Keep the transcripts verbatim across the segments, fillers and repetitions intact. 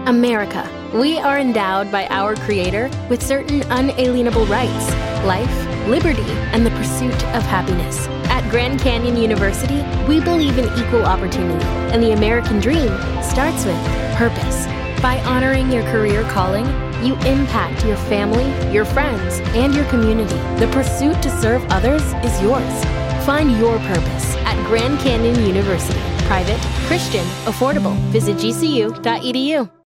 America. We are endowed by our Creator with certain unalienable rights: life, liberty, and the pursuit of happiness. At Grand Canyon University, we believe in equal opportunity, and the American dream starts with purpose. By honoring your career calling, you impact your family, your friends, and your community. The pursuit to serve others is yours. Find your purpose at Grand Canyon University. Private, Christian, affordable. Visit G C U dot E D U.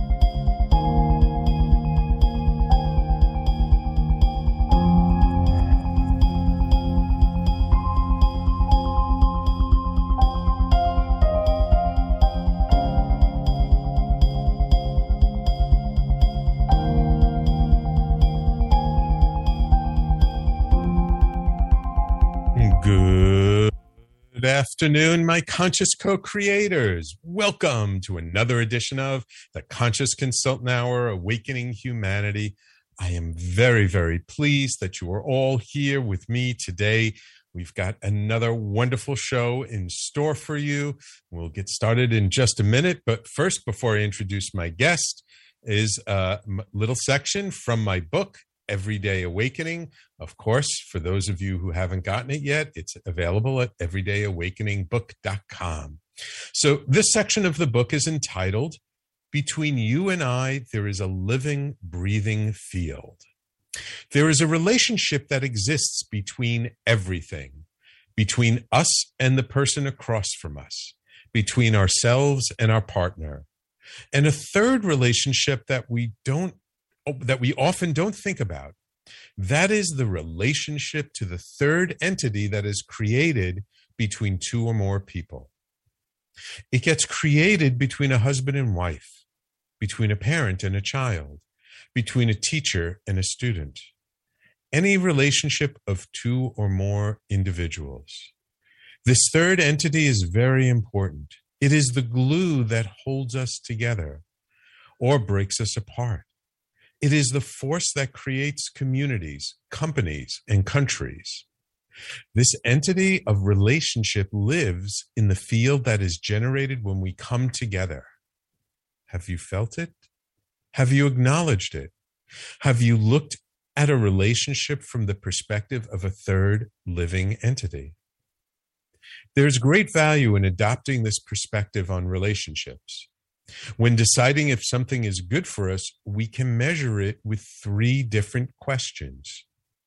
Good afternoon, my conscious co-creators. Welcome to another edition of the Conscious Consultant Hour, Awakening Humanity. I am very, very pleased that you are all here with me today. We've got another wonderful show in store for you. We'll get started in just a minute, but first, before I introduce my guest, is a little section from my book, Everyday Awakening. Of course, for those of you who haven't gotten it yet, it's available at everyday awakening book dot com. So this section of the book is entitled, Between You and I, There is a Living, Breathing Field. There is a relationship that exists between everything, between us and the person across from us, between ourselves and our partner, and a third relationship that we don't that we often don't think about. That is the relationship to the third entity that is created between two or more people. It gets created between a husband and wife, between a parent and a child, between a teacher and a student. Any relationship of two or more individuals. This third entity is very important. It is the glue that holds us together or breaks us apart. It is the force that creates communities, companies, and countries. This entity of relationship lives in the field that is generated when we come together. Have you felt it? Have you acknowledged it? Have you looked at a relationship from the perspective of a third living entity? There's great value in adopting this perspective on relationships. When deciding if something is good for us, we can measure it with three different questions.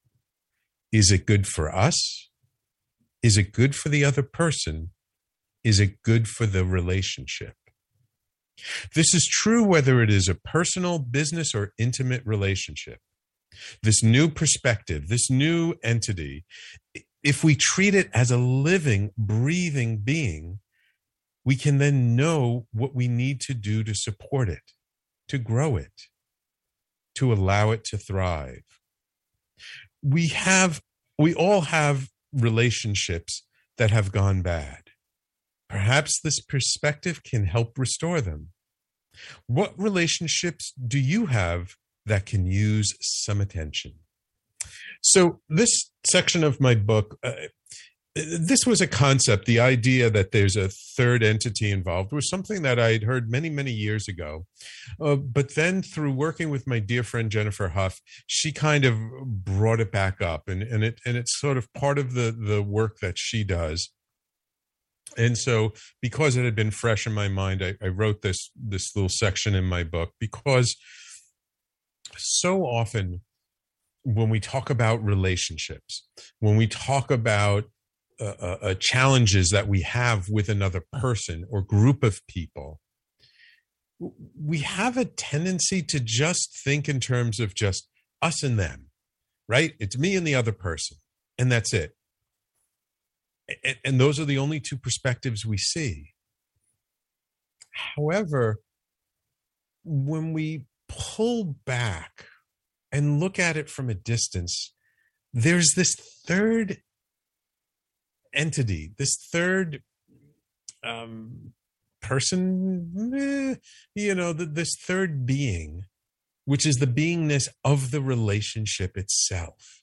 Is it good for us? Is it good for the other person? Is it good for the relationship? This is true whether it is a personal, business, or intimate relationship. This new perspective, this new entity, if we treat it as a living, breathing being, we can then know what we need to do to support it, to grow it, to allow it to thrive. We have, we all have relationships that have gone bad. Perhaps this perspective can help restore them. What relationships do you have that can use some attention? So this section of my book, uh, this was a concept. The idea that there's a third entity involved was something that I'd heard many, many years ago. Uh, but then through working with my dear friend Jennifer Huff, she kind of brought it back up, and, and it and it's sort of part of the, the work that she does. And so because it had been fresh in my mind, I, I wrote this, this little section in my book, because so often when we talk about relationships, when we talk about Uh, uh, challenges that we have with another person or group of people, we have a tendency to just think in terms of just us and them, right? It's me and the other person, and that's it. And, and those are the only two perspectives we see. However, when we pull back and look at it from a distance, there's this third entity, this third um, person, eh, you know, the, this third being, which is the beingness of the relationship itself.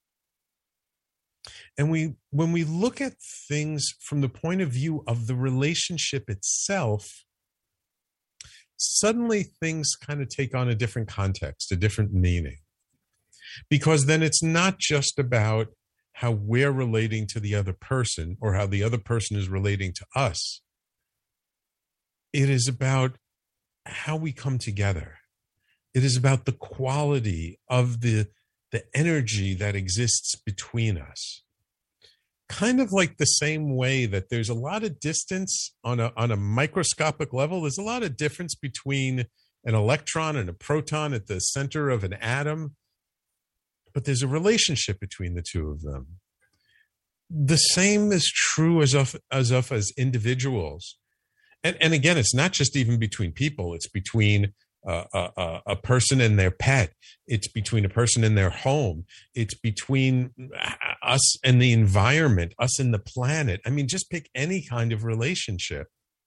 And we, when we look at things from the point of view of the relationship itself, suddenly things kind of take on a different context, a different meaning. Because then it's not just about how we're relating to the other person or how the other person is relating to us. It is about how we come together. It is about the quality of the, the energy that exists between us. Kind of like the same way that there's a lot of distance on a, on a microscopic level. There's a lot of difference between an electron and a proton at the center of an atom, but there's a relationship between the two of them. The same is true as of as, of as individuals. And, and again, it's not just even between people. It's between uh, a, a person and their pet. It's between a person and their home. It's between us and the environment, us and the planet. I mean, just pick any kind of relationship.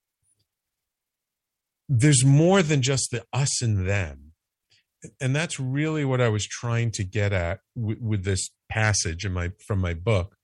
There's more than just the us and them. And that's really what I was trying to get at w- with this passage in my from my book.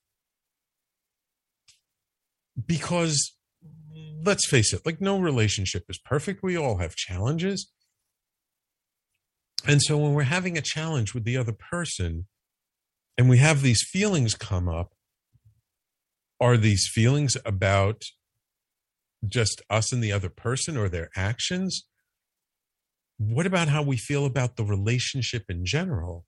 Because let's face it, like no relationship is perfect. We all have challenges. And so when we're having a challenge with the other person and we have these feelings come up, are these feelings about just us and the other person or their actions? What about how we feel about the relationship in general?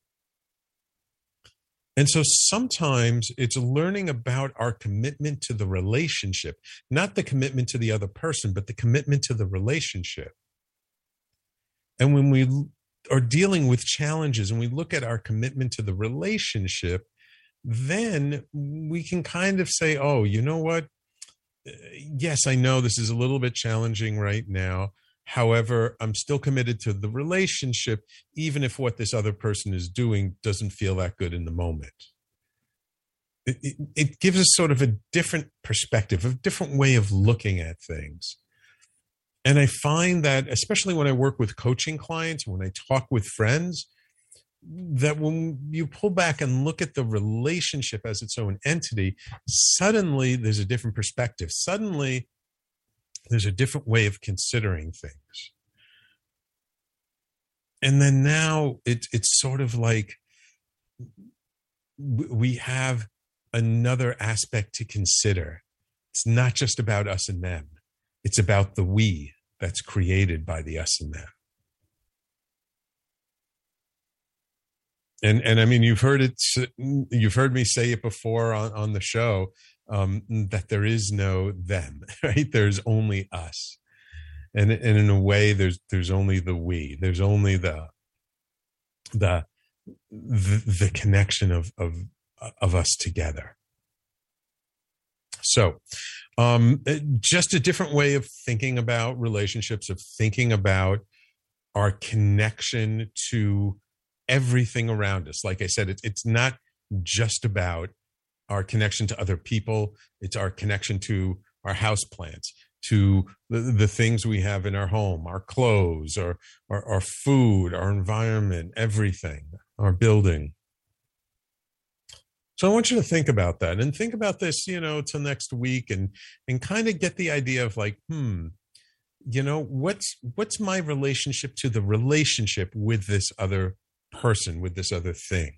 And so sometimes it's learning about our commitment to the relationship, not the commitment to the other person, but the commitment to the relationship. And when we are dealing with challenges and we look at our commitment to the relationship, then we can kind of say, oh, you know what? Yes, I know this is a little bit challenging right now. However, I'm still committed to the relationship, even if what this other person is doing doesn't feel that good in the moment. It, it, it gives us sort of a different perspective, a different way of looking at things. And I find that, especially when I work with coaching clients, when I talk with friends, that when you pull back and look at the relationship as its own entity, suddenly there's a different perspective. Suddenly, there's a different way of considering things. And then now it, it's sort of like we have another aspect to consider. It's not just about us and them. It's about the we that's created by the us and them. And and I mean, you've heard it. You've heard me say it before on, on the show. Um, that there is no them, right? There's only us. And, and in a way, there's there's only the we. There's only the the the, the connection of, of of us together. So um, just a different way of thinking about relationships, of thinking about our connection to everything around us. Like I said, it, it's not just about our connection to other people. It's our connection to our houseplants, to the, the things we have in our home, our clothes, our, our, our food, our environment, everything, our building. So I want you to think about that and think about this, you know, till next week and, and kind of get the idea of like, hmm, you know, what's, what's my relationship to the relationship with this other person, with this other thing?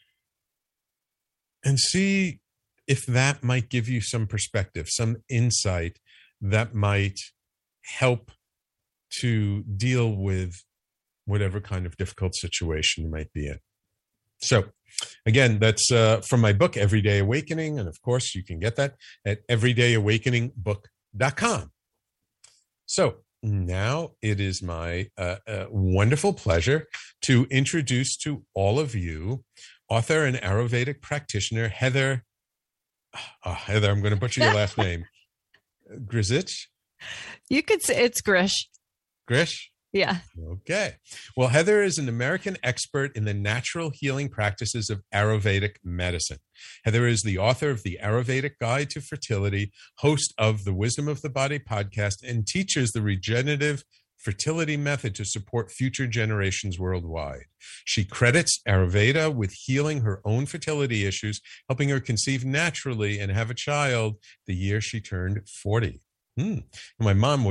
And see if that might give you some perspective, some insight that might help to deal with whatever kind of difficult situation you might be in. So again, that's uh, from my book, Everyday Awakening. And of course, you can get that at everyday awakening book dot com. So now it is my uh, uh, wonderful pleasure to introduce to all of you author and Ayurvedic practitioner, Heather. Oh, Heather, I'm going to butcher your last name. Grzic? You could say it's Grish. Grish? Yeah. Okay. Well, Heather is an American expert in the natural healing practices of Ayurvedic medicine. Heather is the author of the Ayurvedic Guide to Fertility, host of the Wisdom of the Body podcast, and teaches the regenerative fertility method to support future generations worldwide. She credits Ayurveda with healing her own fertility issues, helping her conceive naturally and have a child the year she turned forty. Hmm. My mom was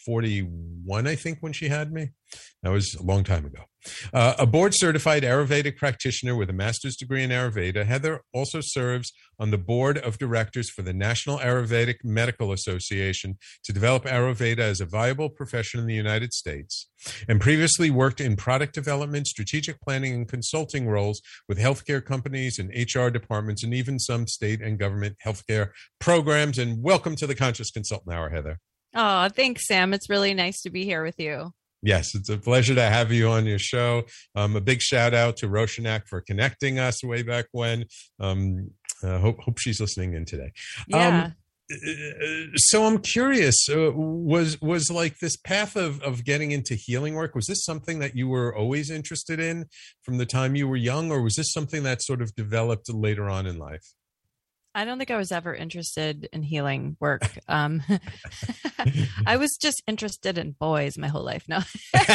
forty-one, I think, when she had me. That was a long time ago. Uh, a board-certified Ayurvedic practitioner with a master's degree in Ayurveda, Heather also serves on the board of directors for the National Ayurvedic Medical Association to develop Ayurveda as a viable profession in the United States, and previously worked in product development, strategic planning, and consulting roles with healthcare companies and H R departments, and even some state and government healthcare programs. And welcome to the Conscious Consultant Hour, Heather. Oh, thanks, Sam. It's really nice to be here with you. Yes, it's a pleasure to have you on your show. Um, a big shout out to Roshanak for connecting us way back when. Um, uh, hope hope she's listening in today. Yeah. Um, so I'm curious, uh, was was like this path of of getting into healing work, was this something that you were always interested in from the time you were young, or was this something that sort of developed later on in life? I don't think I was ever interested in healing work. Um, I was just interested in boys my whole life. No.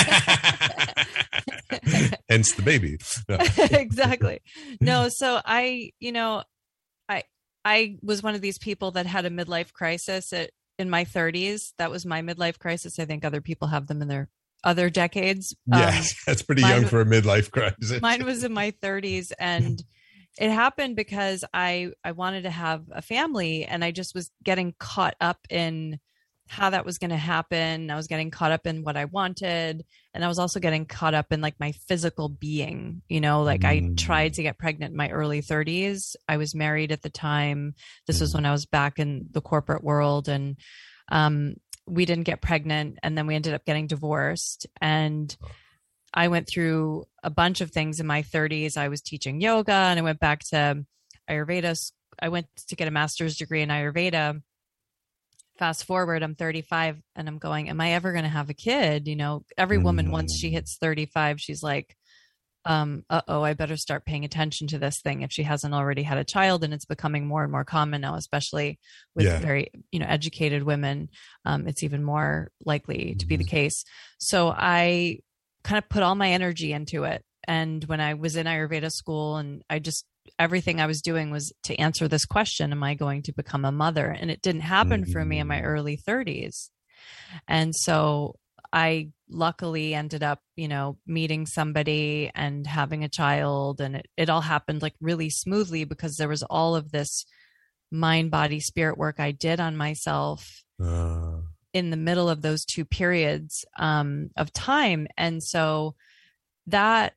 Hence the baby. Exactly. No. So I, you know, I, I was one of these people that had a midlife crisis at, in my thirties. That was my midlife crisis. I think other people have them in their other decades. Yes. Um, that's pretty young for a midlife crisis. Mine was in my thirties, and it happened because I, I wanted to have a family, and I just was getting caught up in how that was going to happen. I was getting caught up in what I wanted. And I was also getting caught up in like my physical being, you know, like mm. I tried to get pregnant in my early thirties. I was married at the time. This mm. was when I was back in the corporate world, and um, we didn't get pregnant. And then we ended up getting divorced. And I went through a bunch of things in my thirties. I was teaching yoga, and I went back to Ayurveda. I went to get a master's degree in Ayurveda. Fast forward, I'm thirty-five, and I'm going, am I ever going to have a kid? You know, every woman, mm. once she hits thirty-five, she's like, um, uh-oh, I better start paying attention to this thing if she hasn't already had a child. And it's becoming more and more common now, especially with yeah. very, you know, educated women. Um, it's even more likely to be the case. So I kind of put all my energy into it. And when I was in Ayurveda school, and I just, everything I was doing was to answer this question, am I going to become a mother? And it didn't happen mm-hmm. for me in my early thirties. And so I luckily ended up, you know, meeting somebody and having a child. And it, it all happened like really smoothly because there was all of this mind, body, spirit work I did on myself uh. in the middle of those two periods um, of time. And so that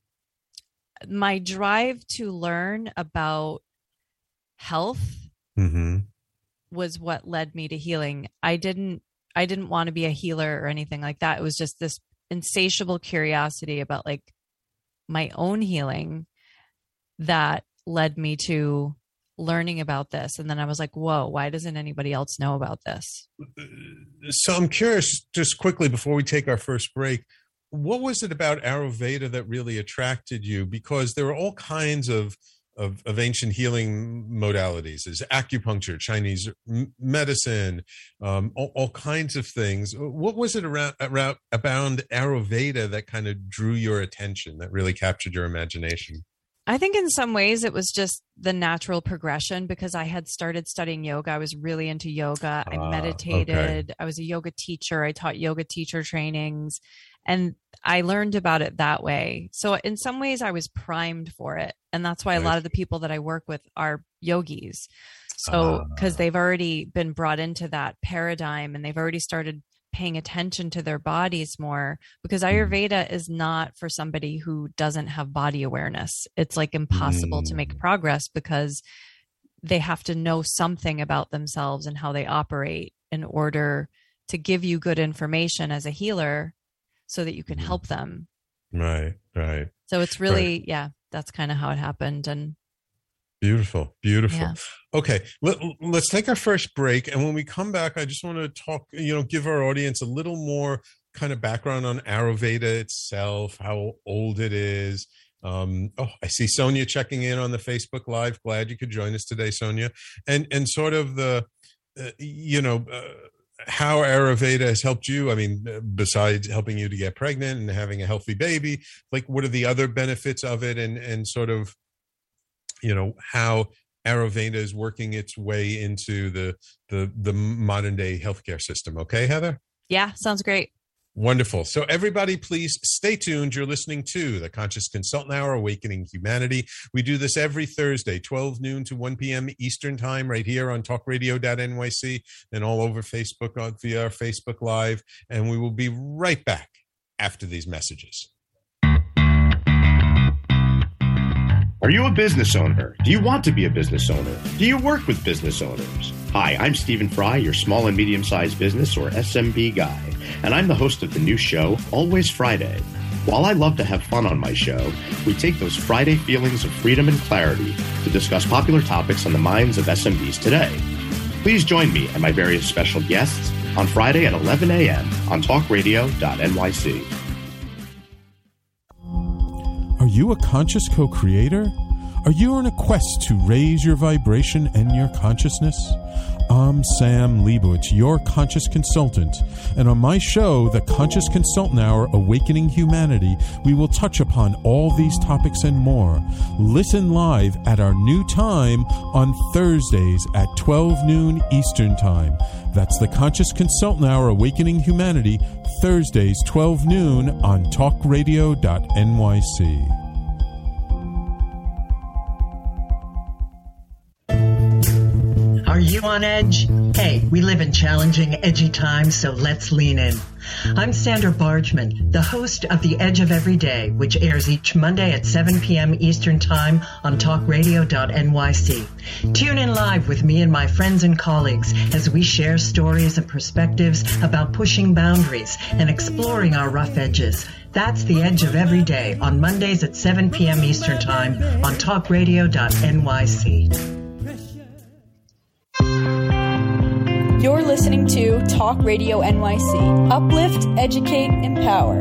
my drive to learn about health mm-hmm. was what led me to healing. I didn't, I didn't want to be a healer or anything like that. It was just this insatiable curiosity about like my own healing that led me to learning about this. And then I was like, whoa, why doesn't anybody else know about this? So I'm curious, just quickly before we take our first break, what was it about Ayurveda that really attracted you? Because there are all kinds of, of, of ancient healing modalities. There's acupuncture, Chinese medicine, um, all, all kinds of things. What was it around, around about Ayurveda that kind of drew your attention, that really captured your imagination? I think in some ways it was just the natural progression because I had started studying yoga. I was really into yoga. I uh, meditated. Okay. I was a yoga teacher. I taught yoga teacher trainings, and I learned about it that way. So in some ways I was primed for it. And that's why a lot of the people that I work with are yogis. So because uh, they've already been brought into that paradigm, and they've already started paying attention to their bodies more, because Ayurveda is not for somebody who doesn't have body awareness. It's like impossible mm. to make progress because they have to know something about themselves and how they operate in order to give you good information as a healer so that you can help them. Right, right. So it's really, right. yeah, that's kind of how it happened. And Beautiful, beautiful. Yeah. Okay, let, let's take our first break. And when we come back, I just want to talk, you know, give our audience a little more kind of background on Ayurveda itself, how old it is. Um, oh, I see Sonia checking in on the Facebook Live. Glad you could join us today, Sonia. And, and sort of the, uh, you know, uh, how Ayurveda has helped you. I mean, besides helping you to get pregnant and having a healthy baby, like what are the other benefits of it, and, and sort of, you know, how Ayurveda is working its way into the, the, the modern day healthcare system. Okay, Heather? Yeah, sounds great. Wonderful. So everybody, please stay tuned. You're listening to the Conscious Consultant Hour, Awakening Humanity. We do this every Thursday, twelve noon to one p.m. Eastern Time, right here on talk radio dot N Y C and all over Facebook uh, via our Facebook Live. And we will be right back after these messages. Are you a business owner? Do you want to be a business owner? Do you work with business owners? Hi, I'm Stephen Fry, your small and medium-sized business, or S M B guy, and I'm the host of the new show, Always Friday. While I love to have fun on my show, we take those Friday feelings of freedom and clarity to discuss popular topics on the minds of S M Bs today. Please join me and my various special guests on Friday at eleven a.m. on talk radio dot N Y C. Are you a conscious co-creator? Are you on a quest to raise your vibration and your consciousness? I'm Sam Leibowitz, your conscious consultant, and on my show, The Conscious Consultant Hour, Awakening Humanity, we will touch upon all these topics and more. Listen live at our new time on Thursdays at twelve noon Eastern Time. That's The Conscious Consultant Hour, Awakening Humanity, Thursdays, twelve noon on talk radio dot N Y C. Are you on edge? Hey, we live in challenging, edgy times, so let's lean in. I'm Sandra Bargman, the host of The Edge of Every Day, which airs each Monday at seven p.m. Eastern Time on talk radio dot N Y C. Tune in live with me and my friends and colleagues as we share stories and perspectives about pushing boundaries and exploring our rough edges. That's The Edge of Every Day on Mondays at seven p.m. Eastern Time on talk radio dot N Y C. You're listening to Talk Radio N Y C. Uplift, educate, empower.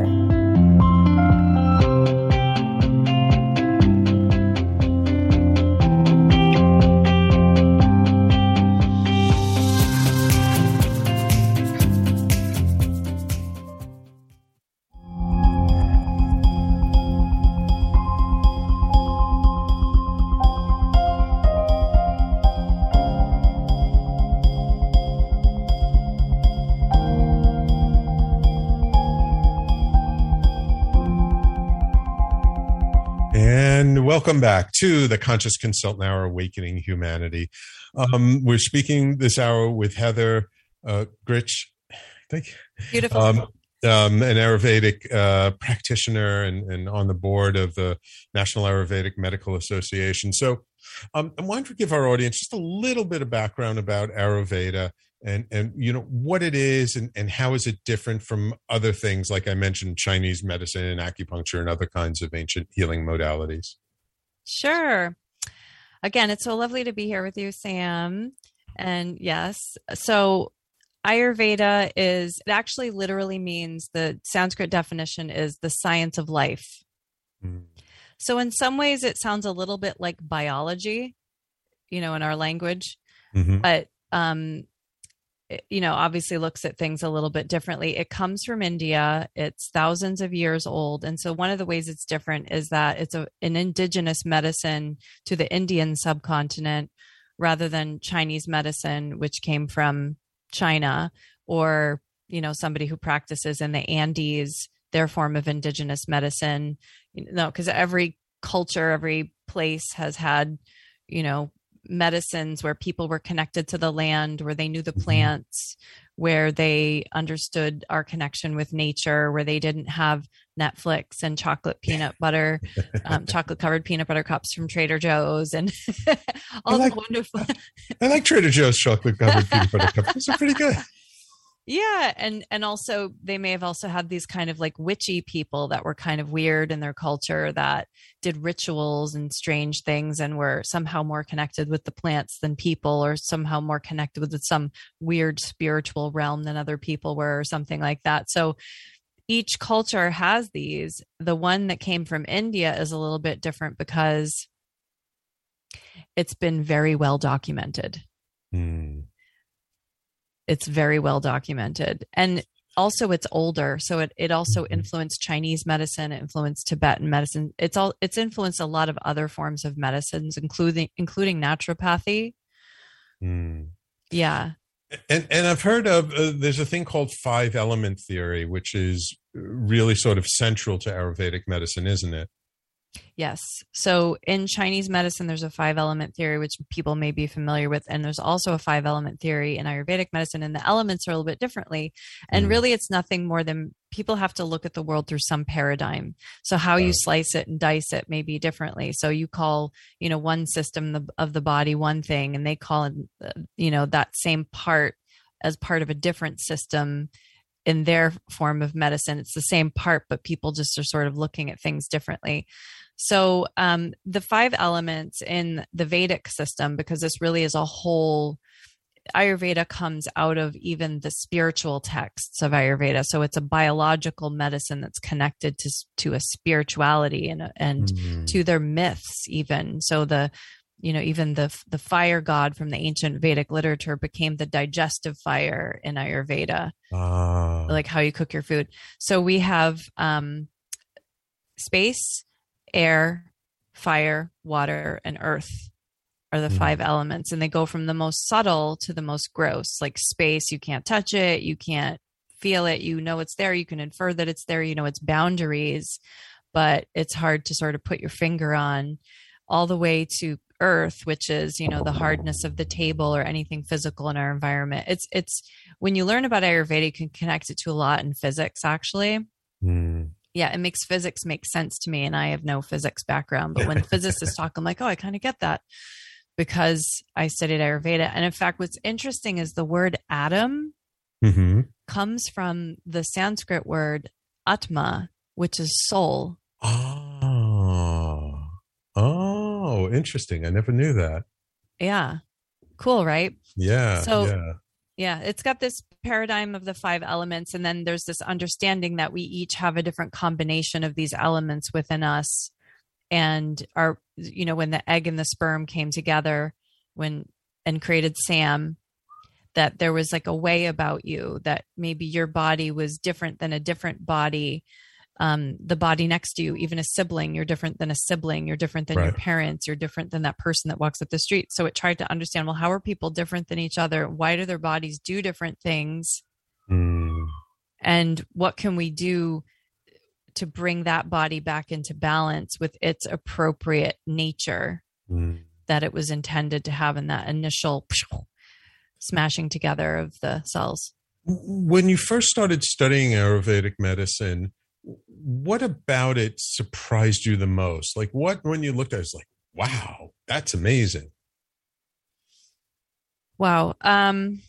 And welcome back to the Conscious Consultant Hour, Awakening Humanity. Um, we're speaking this hour with Heather uh, Gritsch, I think. Beautiful. Um, um, an Ayurvedic uh, practitioner and, and on the board of the National Ayurvedic Medical Association. So um, I wanted to give our audience just a little bit of background about Ayurveda and, and you know, what it is and, and how is it different from other things, like I mentioned, Chinese medicine and acupuncture and other kinds of ancient healing modalities. Sure. Again, it's so lovely to be here with you, Sam. And yes, so Ayurveda is, it actually literally means, the Sanskrit definition is the science of life. Mm. So in some ways it sounds a little bit like biology, you know, in our language, mm-hmm. but, um, it, you know, obviously looks at things a little bit differently. It comes from India. It's thousands of years old. And so one of the ways it's different is that it's a, an indigenous medicine to the Indian subcontinent rather than Chinese medicine, which came from China, or, you know, somebody who practices in the Andes, their form of indigenous medicine. You know, because every culture, every place has had, you know, medicines where people were connected to the land, where they knew the plants, where they understood our connection with nature, where they didn't have Netflix and chocolate peanut butter, um, chocolate covered peanut butter cups from Trader Joe's and all like, the wonderful. I like Trader Joe's chocolate covered peanut butter cups. Those are pretty good. Yeah. And, and also they may have also had these kind of like witchy people that were kind of weird in their culture that did rituals and strange things and were somehow more connected with the plants than people, or somehow more connected with some weird spiritual realm than other people were, or something like that. So each culture has these. The one that came from India is a little bit different because it's been very well documented. Hmm. It's very well documented. And also it's older. So it, it also influenced Chinese medicine, it influenced Tibetan medicine. It's all, it's influenced a lot of other forms of medicines, including, including naturopathy. Mm. Yeah. And and I've heard of uh, there's a thing called five element theory, which is really sort of central to Ayurvedic medicine, isn't it? Yes. So in Chinese medicine, there's a five element theory, which people may be familiar with. And there's also a five element theory in Ayurvedic medicine, and the elements are a little bit differently. And mm. really, it's nothing more than people have to look at the world through some paradigm. So how right. you slice it and dice it may be differently. So you call, you know, one system the, of the body one thing, and they call it, you know, that same part as part of a different system in their form of medicine. It's the same part, but people just are sort of looking at things differently. So um, the five elements in the Vedic system, because this really is a whole, Ayurveda comes out of even the spiritual texts of Ayurveda. So it's a biological medicine that's connected to, to a spirituality and, and mm-hmm. to their myths even. So the, you know, even the, the fire god from the ancient Vedic literature became the digestive fire in Ayurveda, uh. like how you cook your food. So we have um, space, air, fire, water, and earth are the mm. five elements. And they go from the most subtle to the most gross. Like space, you can't touch it. You can't feel it. You know it's there. You can infer that it's there. You know its boundaries, but it's hard to sort of put your finger on. All the way to earth, which is, you know, the hardness of the table or anything physical in our environment. It's, it's when you learn about Ayurveda, you can connect it to a lot in physics, actually. Mm. Yeah, it makes physics make sense to me. And I have no physics background, but when physicists talk, I'm like, oh, I kind of get that because I studied Ayurveda. And in fact, what's interesting is the word atom mm-hmm. comes from the Sanskrit word atma, which is soul. Oh, oh, interesting. I never knew that. Yeah. Cool, right? Yeah. So, yeah. Yeah, it's got this paradigm of the five elements. And then there's this understanding that we each have a different combination of these elements within us. And our, you know, when the egg and the sperm came together when and created Sam, that there was like a way about you that maybe your body was different than a different body. Um, the body next to you, even a sibling, you're different than a sibling, you're different than right. your parents, you're different than that person that walks up the street. So it tried to understand, well, how are people different than each other? Why do their bodies do different things? Mm. And what can we do to bring that body back into balance with its appropriate nature mm. that it was intended to have in that initial smashing together of the cells? When you first started studying Ayurvedic medicine, what about it surprised you the most? Like what, when you looked at it, it's like, wow, that's amazing. Wow. Um,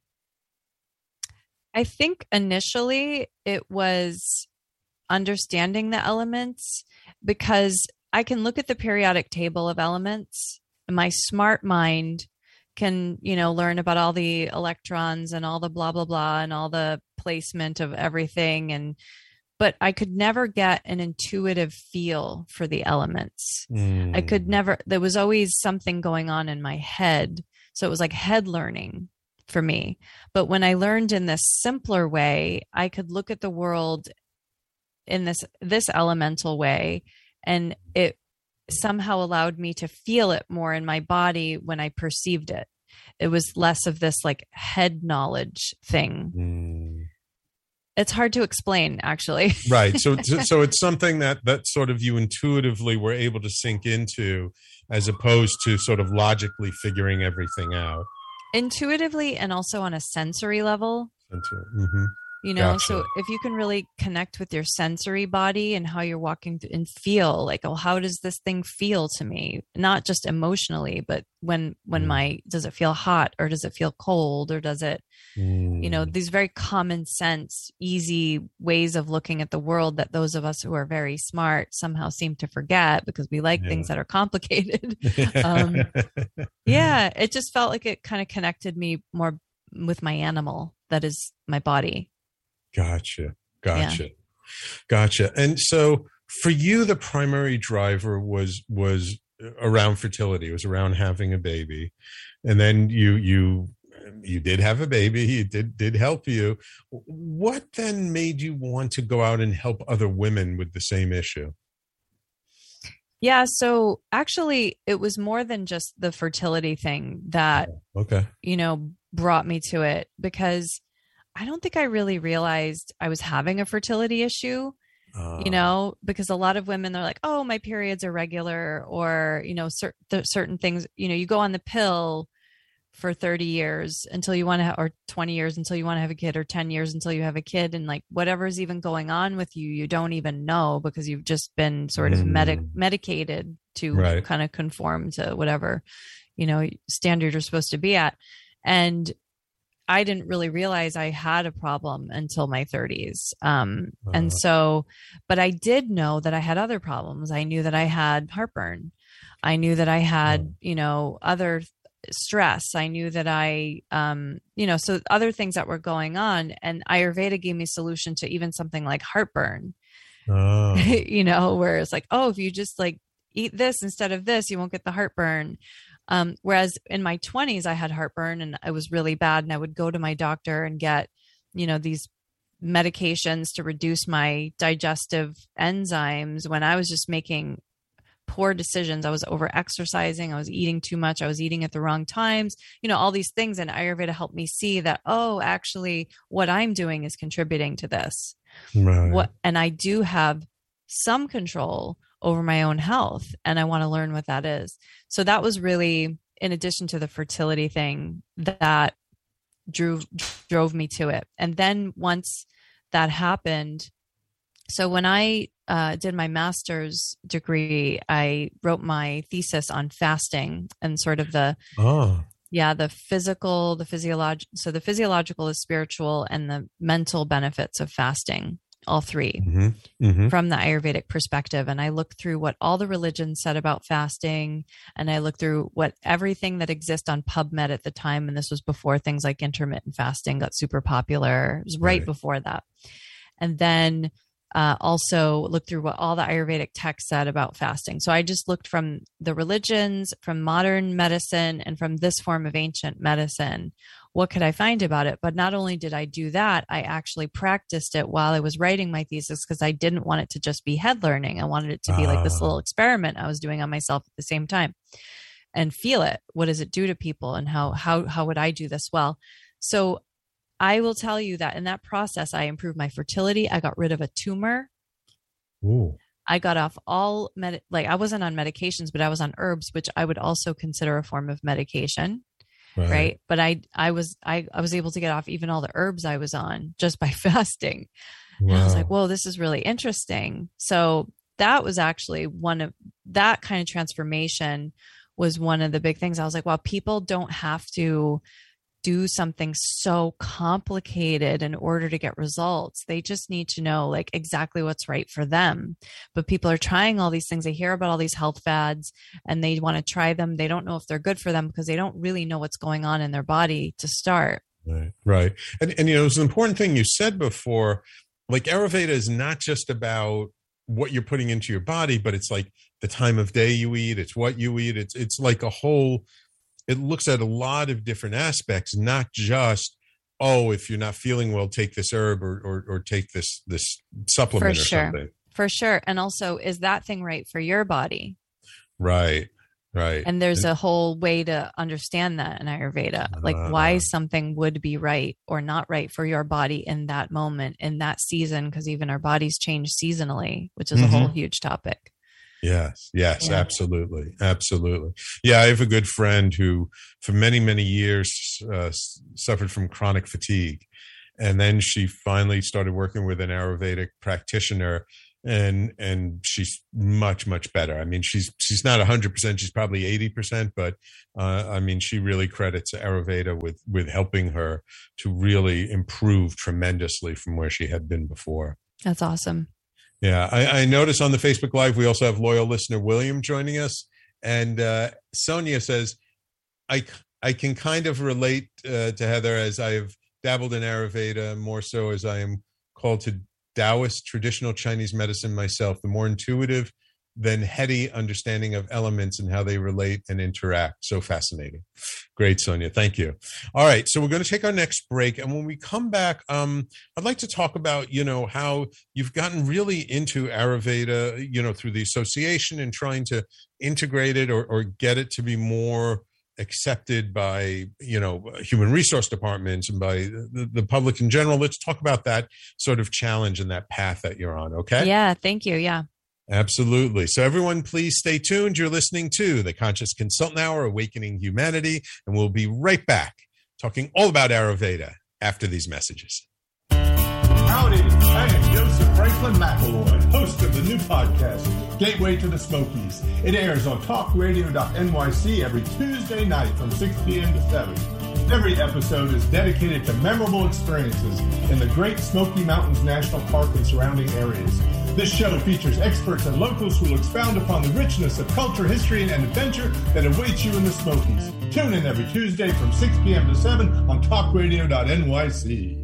I think initially it was understanding the elements, because I can look at the periodic table of elements and my smart mind can, you know, learn about all the electrons and all the blah, blah, blah, and all the placement of everything. And but I could never get an intuitive feel for the elements. Mm. I could never, there was always something going on in my head. So it was like head learning for me. But when I learned in this simpler way, I could look at the world in this, this elemental way, and it somehow allowed me to feel it more in my body when I perceived it. It was less of this like head knowledge thing. Mm. It's hard to explain, actually. Right. So, so it's something that, that sort of you intuitively were able to sink into, as opposed to sort of logically figuring everything out. Intuitively, and also on a sensory level. Sensory. Mm-hmm. You know, Gotcha. So if you can really connect with your sensory body and how you're walking through and feel like, oh, how does this thing feel to me? Not just emotionally, but when, when mm. my, does it feel hot or does it feel cold or does it, mm. you know, these very common sense, easy ways of looking at the world that those of us who are very smart somehow seem to forget because we like yeah. things that are complicated. um, yeah, it just felt like it kind of connected me more with my animal, that is my body. Gotcha. Gotcha. Yeah. Gotcha. And so for you, the primary driver was, was around fertility. It was around having a baby. And then you, you, you did have a baby. It did, did help you. What then made you want to go out and help other women with the same issue? Yeah. So actually it was more than just the fertility thing that, okay. you know, brought me to it, because I don't think I really realized I was having a fertility issue. Uh, you know, because a lot of women, they're like, oh, my periods are regular, or, you know, cer- certain things, you know, you go on the pill for thirty years until you want to, ha- or twenty years until you want to have a kid, or ten years until you have a kid. And like, whatever's even going on with you, you don't even know, because you've just been sort of mm. medi- medicated to right. kind of conform to whatever, you know, standard you're supposed to be at. And I didn't really realize I had a problem until my thirties. Um, uh-huh. And so, but I did know that I had other problems. I knew that I had heartburn. I knew that I had, uh-huh. you know, other stress. I knew that I, um, you know, so other things that were going on, and Ayurveda gave me a solution to even something like heartburn, uh-huh. you know, where it's like, oh, if you just like eat this instead of this, you won't get the heartburn. Um, whereas in my twenties, I had heartburn and it was really bad. And I would go to my doctor and get, you know, these medications to reduce my digestive enzymes when I was just making poor decisions. I was over exercising. I was eating too much. I was eating at the wrong times, you know, all these things. And Ayurveda helped me see that, oh, actually what I'm doing is contributing to this. Right. What, and I do have some control over my own health, and I want to learn what that is. So that was really, in addition to the fertility thing, that drew drove me to it. And then once that happened, so when I uh, did my master's degree, I wrote my thesis on fasting and sort of the oh. yeah the physical, the physiological. So the physiological, the spiritual, and the mental benefits of fasting. All three mm-hmm. Mm-hmm. from the Ayurvedic perspective. And I looked through what all the religions said about fasting. And I looked through what everything that exists on PubMed at the time. And this was before things like intermittent fasting got super popular. It was right, right. before that. And then uh, also looked through what all the Ayurvedic texts said about fasting. So I just looked from the religions, from modern medicine, and from this form of ancient medicine. What could I find about it? But not only did I do that, I actually practiced it while I was writing my thesis, because I didn't want it to just be head learning. I wanted it to be uh. like this little experiment I was doing on myself at the same time, and feel it. What does it do to people, and how how how would I do this well? So I will tell you that in that process, I improved my fertility. I got rid of a tumor. Ooh. I got off all med like I wasn't on medications, but I was on herbs, which I would also consider a form of medication. Right. right. But I, I was, I, I was able to get off even all the herbs I was on just by fasting. Wow. And I was like, whoa, this is really interesting. So that was actually one of that kind of transformation was one of the big things. I was like, wow, people don't have to do something so complicated in order to get results. They just need to know like exactly what's right for them. But people are trying all these things. They hear about all these health fads and they want to try them. They don't know if they're good for them because they don't really know what's going on in their body to start. Right. Right. And, and, you know, it's an important thing you said before, like Ayurveda is not just about what you're putting into your body, but it's like the time of day you eat. It's what you eat. It's, it's like a whole, it looks at a lot of different aspects, not just, oh, if you're not feeling well, take this herb or or, or take this this supplement for or sure. something. For sure. And also, is that thing right for your body? Right, right. And there's and, a whole way to understand that in Ayurveda, like uh, why something would be right or not right for your body in that moment, in that season, because even our bodies change seasonally, which is mm-hmm. a whole huge topic. Yes, yes, yeah. absolutely. Absolutely. Yeah, I have a good friend who for many, many years uh, suffered from chronic fatigue. And then she finally started working with an Ayurvedic practitioner and and she's much, much better. I mean, she's she's not one hundred percent, she's probably eighty percent, but uh, I mean, she really credits Ayurveda with, with helping her to really improve tremendously from where she had been before. That's awesome. Yeah, I, I notice on the Facebook Live, we also have loyal listener William joining us. And uh, Sonia says, I, I can kind of relate uh, to Heather as I have dabbled in Ayurveda, more so as I am called to Taoist traditional Chinese medicine myself. The more intuitive than heady understanding of elements and how they relate and interact. So fascinating. Great, Sonia. Thank you. All right. So we're going to take our next break. And when we come back, um, I'd like to talk about, you know, how you've gotten really into Ayurveda, you know, through the association and trying to integrate it or, or get it to be more accepted by, you know, human resource departments and by the, the public in general. Let's talk about that sort of challenge and that path that you're on. Okay. Yeah. Thank you. Yeah. Absolutely. So everyone, please stay tuned. You're listening to the Conscious Consultant Hour, Awakening Humanity, and we'll be right back talking all about Ayurveda after these messages. Howdy, I am Joseph Franklin McElroy, host of the new podcast, Gateway to the Smokies. It airs on talk radio dot N Y C every Tuesday night from six p.m. to seven. Every episode is dedicated to memorable experiences in the Great Smoky Mountains National Park and surrounding areas. This show features experts and locals who will expound upon the richness of culture, history, and adventure that awaits you in the Smokies. Tune in every Tuesday from six p.m. to seven on talk radio dot N Y C.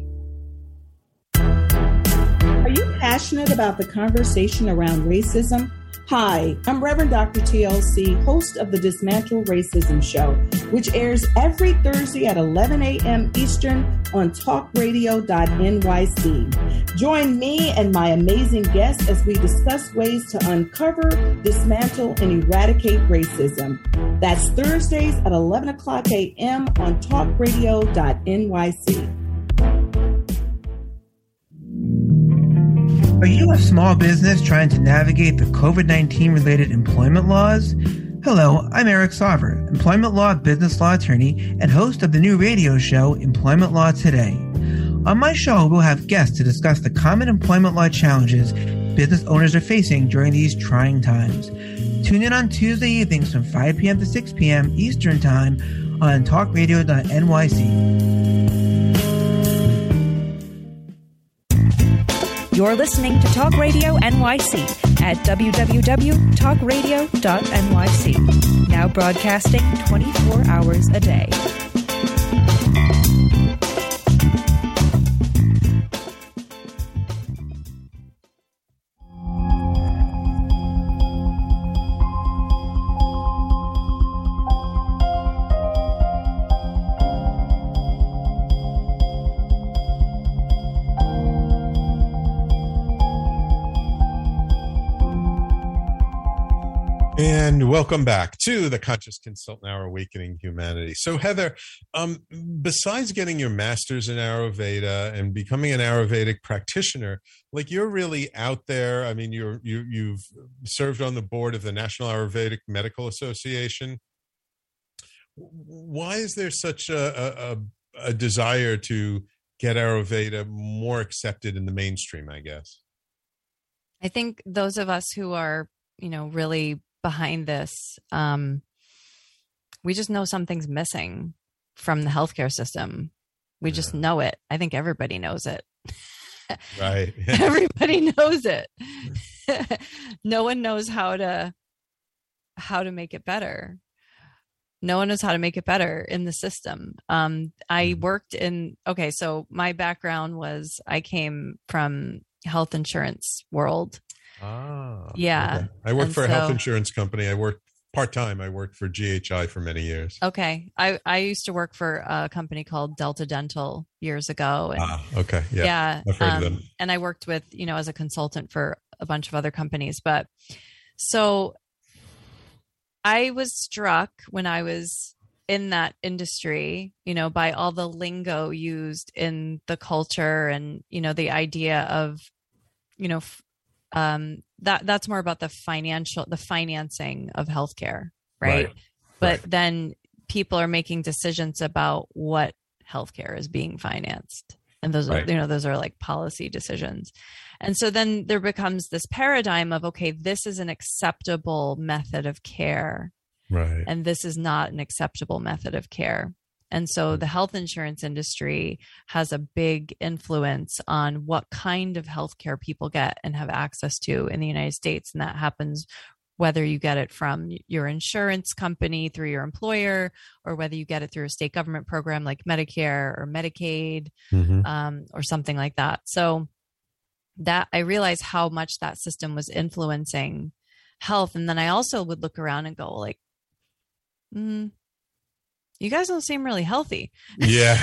Are you passionate about the conversation around racism? Hi, I'm Reverend Doctor T L C, host of the Dismantle Racism Show, which airs every Thursday at eleven a.m. Eastern on talk radio dot N Y C. Join me and my amazing guests as we discuss ways to uncover, dismantle, and eradicate racism. That's Thursdays at eleven o'clock a.m. on talk radio dot N Y C. Are you a small business trying to navigate the covid nineteen related employment laws? Hello, I'm Eric Sauver, employment law business law attorney and host of the new radio show, Employment Law Today. On my show, we'll have guests to discuss the common employment law challenges business owners are facing during these trying times. Tune in on Tuesday evenings from five p.m. to six p.m. Eastern Time on talk radio dot N Y C. You're listening to Talk Radio N Y C at w w w dot talk radio dot N Y C. Now broadcasting twenty-four hours a day. And welcome back to the Conscious Consultant Hour, Awakening Humanity. So, Heather, um, besides getting your master's in Ayurveda and becoming an Ayurvedic practitioner, like you're really out there. I mean, you're you you've served on the board of the National Ayurvedic Medical Association. Why is there such a, a, a desire to get Ayurveda more accepted in the mainstream, I guess? I think those of us who are, you know, really behind this, um, we just know something's missing from the healthcare system. We yeah. just know it. I think everybody knows it. Right. Everybody knows it. No one knows how to, how to make it better. No one knows how to make it better in the system. Um, I worked in, okay, so my background was I came from health insurance world. Ah, yeah. Okay. I worked and for a so, health insurance company. I worked part-time. I worked for G H I for many years. Okay. I, I used to work for a company called Delta Dental years ago. And, ah, okay. Yeah. Yeah. I've heard um, of them. And I worked with, you know, as a consultant for a bunch of other companies. But so I was struck when I was in that industry, you know, by all the lingo used in the culture and, you know, the idea of, you know, f- um, that that's more about the financial, the financing of healthcare. Right. right. But right. then people are making decisions about what healthcare is being financed. And those right. are, you know, those are like policy decisions. And so then there becomes this paradigm of, okay, this is an acceptable method of care. Right. And this is not an acceptable method of care. And so the health insurance industry has a big influence on what kind of healthcare people get and have access to in the United States. And that happens whether you get it from your insurance company through your employer, or whether you get it through a state government program like Medicare or Medicaid, mm-hmm. um, or something like that. So that I realized how much that system was influencing health. And then I also would look around and go like, mm, you guys don't seem really healthy. Yeah.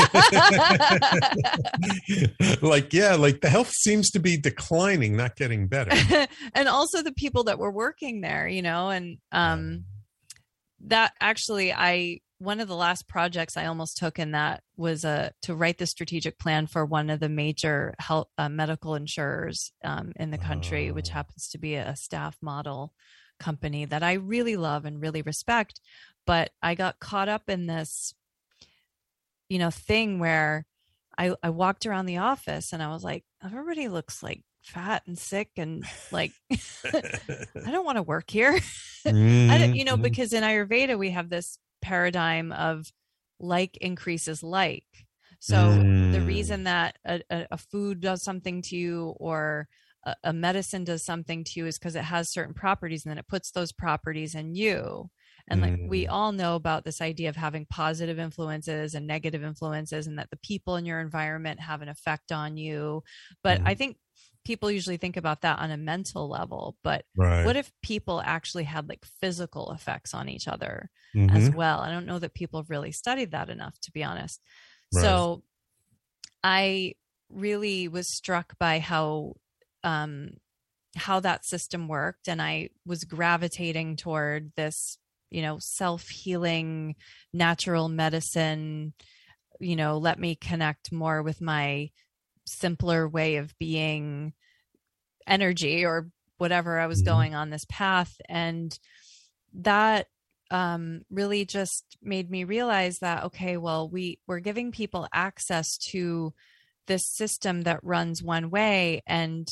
like, yeah, like the health seems to be declining, not getting better. And also the people that were working there, you know, and um, that actually, I, one of the last projects I almost took in that was uh, to write the strategic plan for one of the major health uh, medical insurers um, in the country, oh. which happens to be a staff model company that I really love and really respect. But I got caught up in this, you know, thing where I, I walked around the office and I was like, everybody looks like fat and sick and like, I don't want to work here. Mm-hmm. I don't, you know, because in Ayurveda, we have this paradigm of like increases like. So mm. the reason that a, a, a food does something to you or a, a medicine does something to you is because it has certain properties and then it puts those properties in you. And like mm. we all know about this idea of having positive influences and negative influences and that the people in your environment have an effect on you. But mm. I think people usually think about that on a mental level, but right. what if people actually had like physical effects on each other mm-hmm. as well? I don't know that people have really studied that enough, to be honest. Right. So I really was struck by how, um, how that system worked. And I was gravitating toward this, you know, self-healing, natural medicine, you know, let me connect more with my simpler way of being energy or whatever. I was mm-hmm. going on this path. And that um, really just made me realize that, okay, well, we we're giving people access to this system that runs one way, and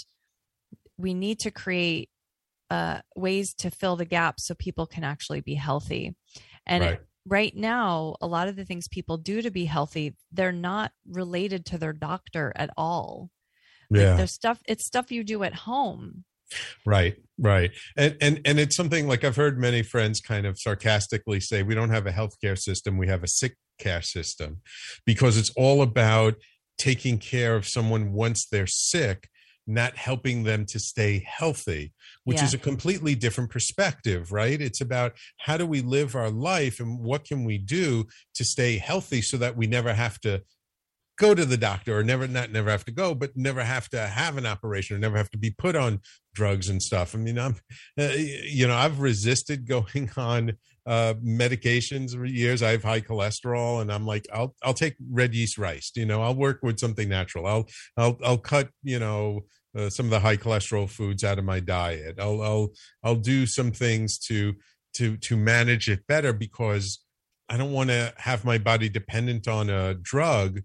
we need to create uh, ways to fill the gaps so people can actually be healthy. And right. it, right now, a lot of the things people do to be healthy, they're not related to their doctor at all. Yeah. Like there's stuff, it's stuff you do at home. Right, right. And, and, and it's something like I've heard many friends kind of sarcastically say, we don't have a healthcare system, we have a sick care system, because it's all about taking care of someone once they're sick, not helping them to stay healthy, which yeah. is a completely different perspective, right? It's about how do we live our life and what can we do to stay healthy so that we never have to go to the doctor or never, not never have to go, but never have to have an operation or never have to be put on drugs and stuff. I mean, I'm, uh, you know, I've resisted going on uh, medications for years. I have high cholesterol and I'm like, I'll, I'll take red yeast rice, you know, I'll work with something natural. I'll, I'll, I'll cut, you know, uh, some of the high cholesterol foods out of my diet. I'll, I'll, I'll do some things to, to, to manage it better because I don't want to have my body dependent on a drug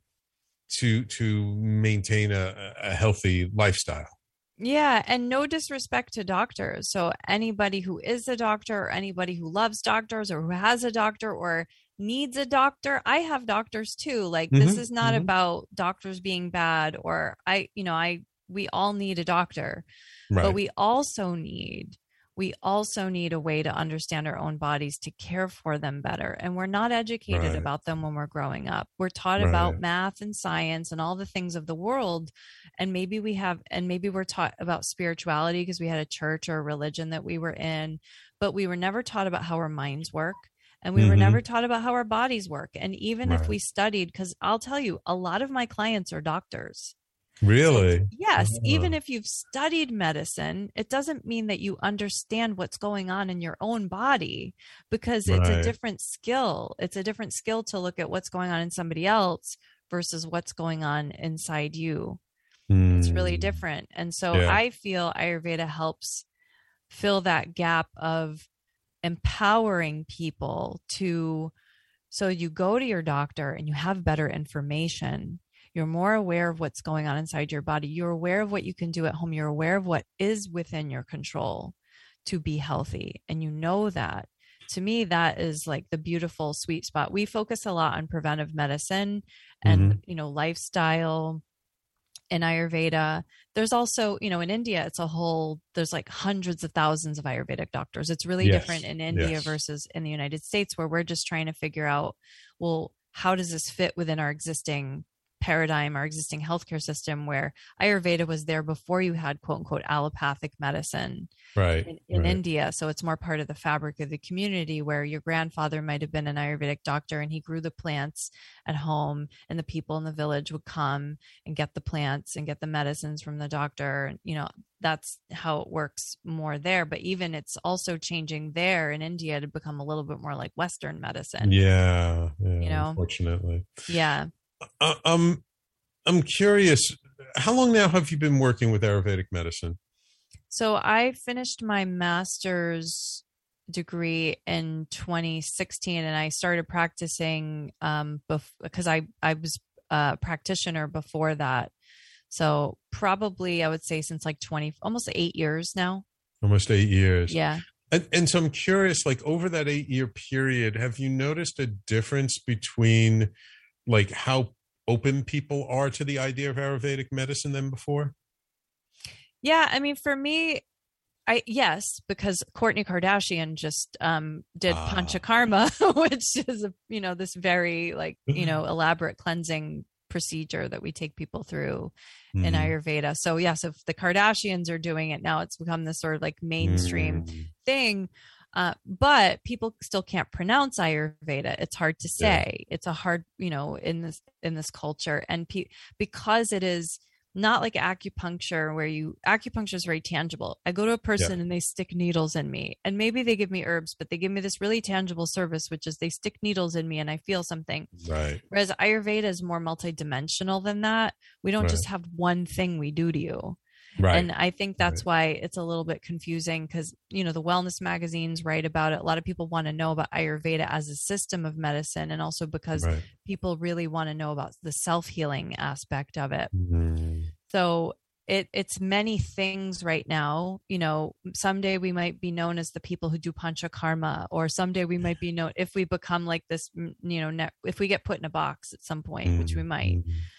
to to maintain a, a healthy lifestyle. Yeah, and no disrespect to doctors. So anybody who is a doctor or anybody who loves doctors or who has a doctor or needs a doctor, I have doctors too. Like mm-hmm, this is not mm-hmm. about doctors being bad or I, you know, I we all need a doctor. Right. But we also need we also need a way to understand our own bodies to care for them better. And we're not educated right. about them when we're growing up. We're taught right. about math and science and all the things of the world. And maybe we have, and maybe we're taught about spirituality because we had a church or a religion that we were in, but we were never taught about how our minds work. And we mm-hmm. were never taught about how our bodies work. And even right. if we studied, because I'll tell you, a lot of my clients are doctors. Really? So, yes. Oh. Even if you've studied medicine, it doesn't mean that you understand what's going on in your own body because right. it's a different skill. It's a different skill to look at what's going on in somebody else versus what's going on inside you. Mm. It's really different. And so yeah. I feel Ayurveda helps fill that gap of empowering people to, so you go to your doctor and you have better information. You're more aware of what's going on inside your body. You're aware of what you can do at home. You're aware of what is within your control to be healthy. And you know that. To me, that is like the beautiful sweet spot. We focus a lot on preventive medicine and, mm-hmm. you know, lifestyle in Ayurveda. There's also, you know, in India, it's a whole, there's like hundreds of thousands of Ayurvedic doctors. It's really yes. different in India yes. versus in the United States, where we're just trying to figure out, well, how does this fit within our existing paradigm, our existing healthcare system, where Ayurveda was there before you had quote unquote allopathic medicine right, in, in right. India. So it's more part of the fabric of the community, where your grandfather might have been an Ayurvedic doctor and he grew the plants at home, and the people in the village would come and get the plants and get the medicines from the doctor. You know, that's how it works more there. But even it's also changing there in India to become a little bit more like Western medicine. Yeah, yeah you know, unfortunately. Yeah. Uh, um, I'm curious, how long now have you been working with Ayurvedic medicine? So I finished my master's degree in twenty sixteen, and I started practicing um, because I, I was a practitioner before that. So probably I would say since like twenty, almost eight years now. Almost eight years. Yeah. And, and so I'm curious, like over that eight year period, have you noticed a difference between like how open people are to the idea of Ayurvedic medicine than before? Yeah. I mean, for me, I, yes, because Kourtney Kardashian just um, did ah. Panchakarma, which is, a, you know, this very like, you know, elaborate cleansing procedure that we take people through mm. in Ayurveda. So yes, if the Kardashians are doing it now, it's become this sort of like mainstream mm. thing. Uh, but people still can't pronounce Ayurveda. It's hard to say. Yeah. It's a hard, you know, in this, in this culture. And pe- because it is not like acupuncture, where you, acupuncture is very tangible. I go to a person yeah. and they stick needles in me, and maybe they give me herbs, but they give me this really tangible service, which is they stick needles in me and I feel something. Right. Whereas Ayurveda is more multidimensional than that. We don't right. just have one thing we do to you. Right. And I think that's right. why it's a little bit confusing, because, you know, the wellness magazines write about it. A lot of people want to know about Ayurveda as a system of medicine, and also because right. people really want to know about the self-healing aspect of it. Mm-hmm. So it it's many things right now. You know, someday we might be known as the people who do Panchakarma, or someday we might be known, if we become like this, you know, ne- if we get put in a box at some point, mm-hmm. which we might,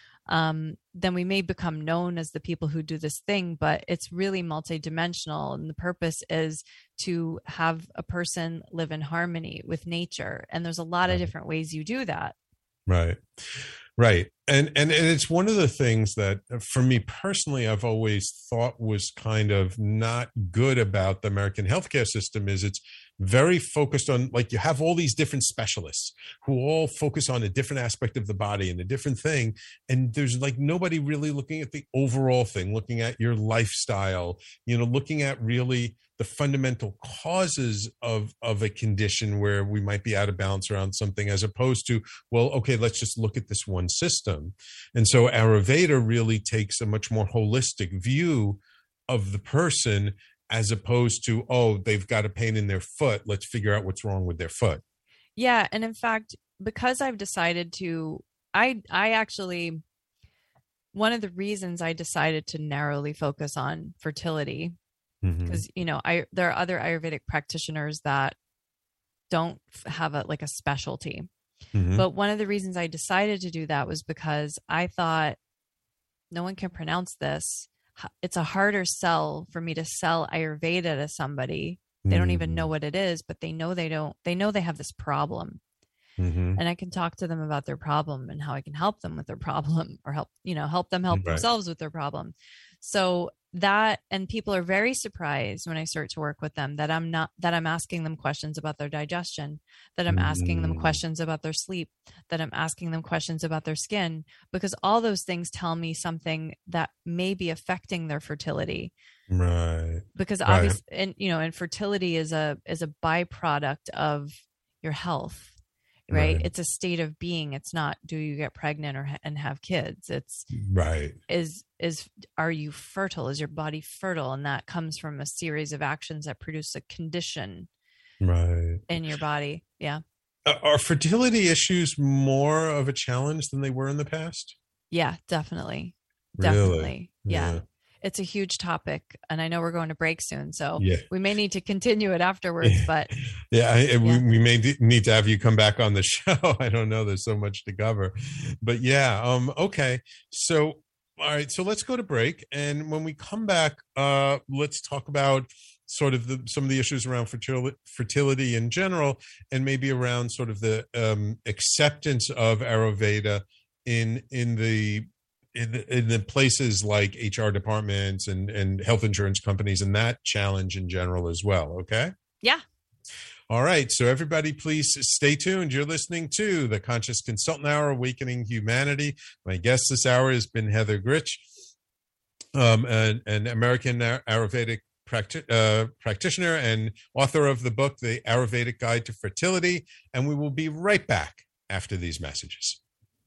um, then we may become known as the people who do this thing, but it's really multidimensional. And the purpose is to have a person live in harmony with nature. And there's a lot right. of different ways you do that. Right. Right. And, and, and it's one of the things that for me personally, I've always thought was kind of not good about the American healthcare system is it's very focused on, like, you have all these different specialists who all focus on a different aspect of the body and a different thing. And there's like nobody really looking at the overall thing, looking at your lifestyle, you know, looking at really the fundamental causes of, of a condition where we might be out of balance around something, as opposed to, well, okay, let's just look at this one system. And so Ayurveda really takes a much more holistic view of the person, as opposed to, oh, they've got a pain in their foot, let's figure out what's wrong with their foot. Yeah. And in fact, because I've decided to, I, I actually, one of the reasons I decided to narrowly focus on fertility, because, mm-hmm. you know, I, there are other Ayurvedic practitioners that don't have a, like a specialty. Mm-hmm. But one of the reasons I decided to do that was because I thought, no one can pronounce this. It's a harder sell for me to sell Ayurveda to somebody. They mm-hmm. don't even know what it is, but they know they don't, they know they have this problem. Mm-hmm. And I can talk to them about their problem and how I can help them with their problem, or help, you know, help them help right. themselves with their problem. So that, and people are very surprised when I start to work with them that I'm not, that I'm asking them questions about their digestion, that I'm asking them questions about their sleep, that I'm asking them questions about their skin, because all those things tell me something that may be affecting their fertility. Right. Because obviously, right. and you know, and fertility is a, is a byproduct of your health. Right? Right. It's a state of being. It's not, do you get pregnant or and have kids? It's right. Is, is, are you fertile? Is your body fertile? And that comes from a series of actions that produce a condition right. in your body. Yeah. Are fertility issues more of a challenge than they were in the past? Yeah, definitely. Really? Definitely. Yeah. yeah. It's a huge topic, and I know we're going to break soon, so yeah. we may need to continue it afterwards, but yeah, I, yeah. We, we may d- need to have you come back on the show. I don't know. There's so much to cover, but yeah. Um, okay. So, all right. So let's go to break. And when we come back, uh, let's talk about sort of the, some of the issues around fertility, fertility in general, and maybe around sort of the um, acceptance of Ayurveda in in the in the, in the places like H R departments and and health insurance companies and that challenge in general as well. Okay. Yeah. All right. So everybody, please stay tuned. You're listening to the Conscious Consultant Hour, Awakening Humanity. My guest this hour has been Heather Gritch, um, an, an American Ayurvedic practi- uh, practitioner and author of the book, The Ayurvedic Guide to Fertility. And we will be right back after these messages.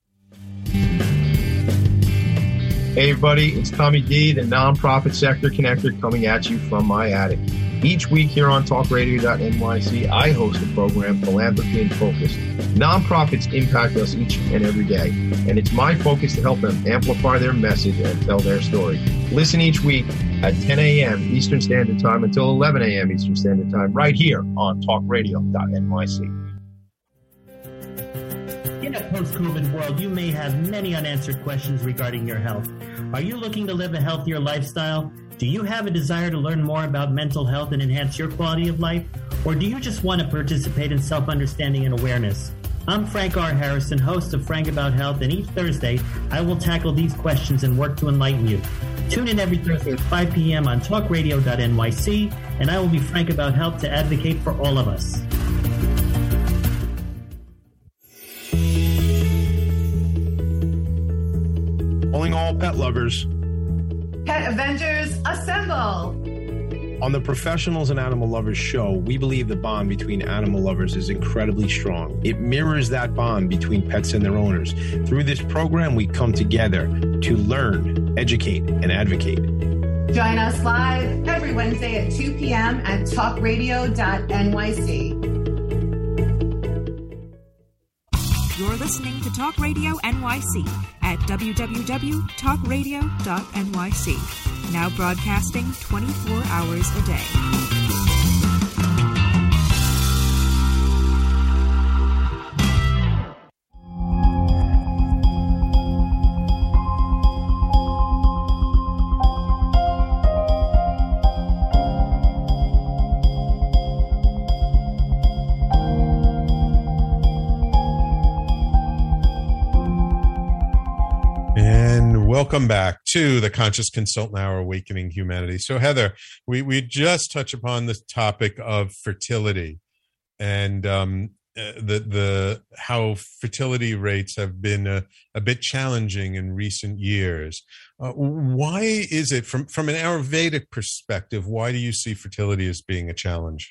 Hey everybody, it's Tommy D, the nonprofit sector connector, coming at you from my attic. Each week here on talk radio dot N Y C, I host a program, Philanthropy in Focus. Nonprofits impact us each and every day, and it's my focus to help them amplify their message and tell their story. Listen each week at ten a.m. Eastern Standard Time until eleven a.m. Eastern Standard Time, right here on talk radio dot N Y C. In a post-COVID world, you may have many unanswered questions regarding your health. Are you looking to live a healthier lifestyle? Do you have a desire to learn more about mental health and enhance your quality of life? Or do you just want to participate in self-understanding and awareness? I'm Frank R. Harrison, host of Frank About Health, and each Thursday, I will tackle these questions and work to enlighten you. Tune in every Thursday at five p.m. on talk radio dot N Y C, and I will be frank about health to advocate for all of us. Calling all pet lovers. Pet Avengers, assemble! On the Professionals and Animal Lovers show, we believe the bond between animal lovers is incredibly strong. It mirrors that bond between pets and their owners. Through this program, we come together to learn, educate, and advocate. Join us live every Wednesday at two p.m. at talk radio dot N Y C. You're listening to Talk Radio N Y C at w w w dot talk radio dot N Y C. Now broadcasting twenty-four hours a day. Welcome back to the Conscious Consultant Hour, Awakening Humanity. So, Heather, we, we just touched upon the topic of fertility and um, the the how fertility rates have been a, a bit challenging in recent years. Uh, why is it, from, from an Ayurvedic perspective, why do you see fertility as being a challenge?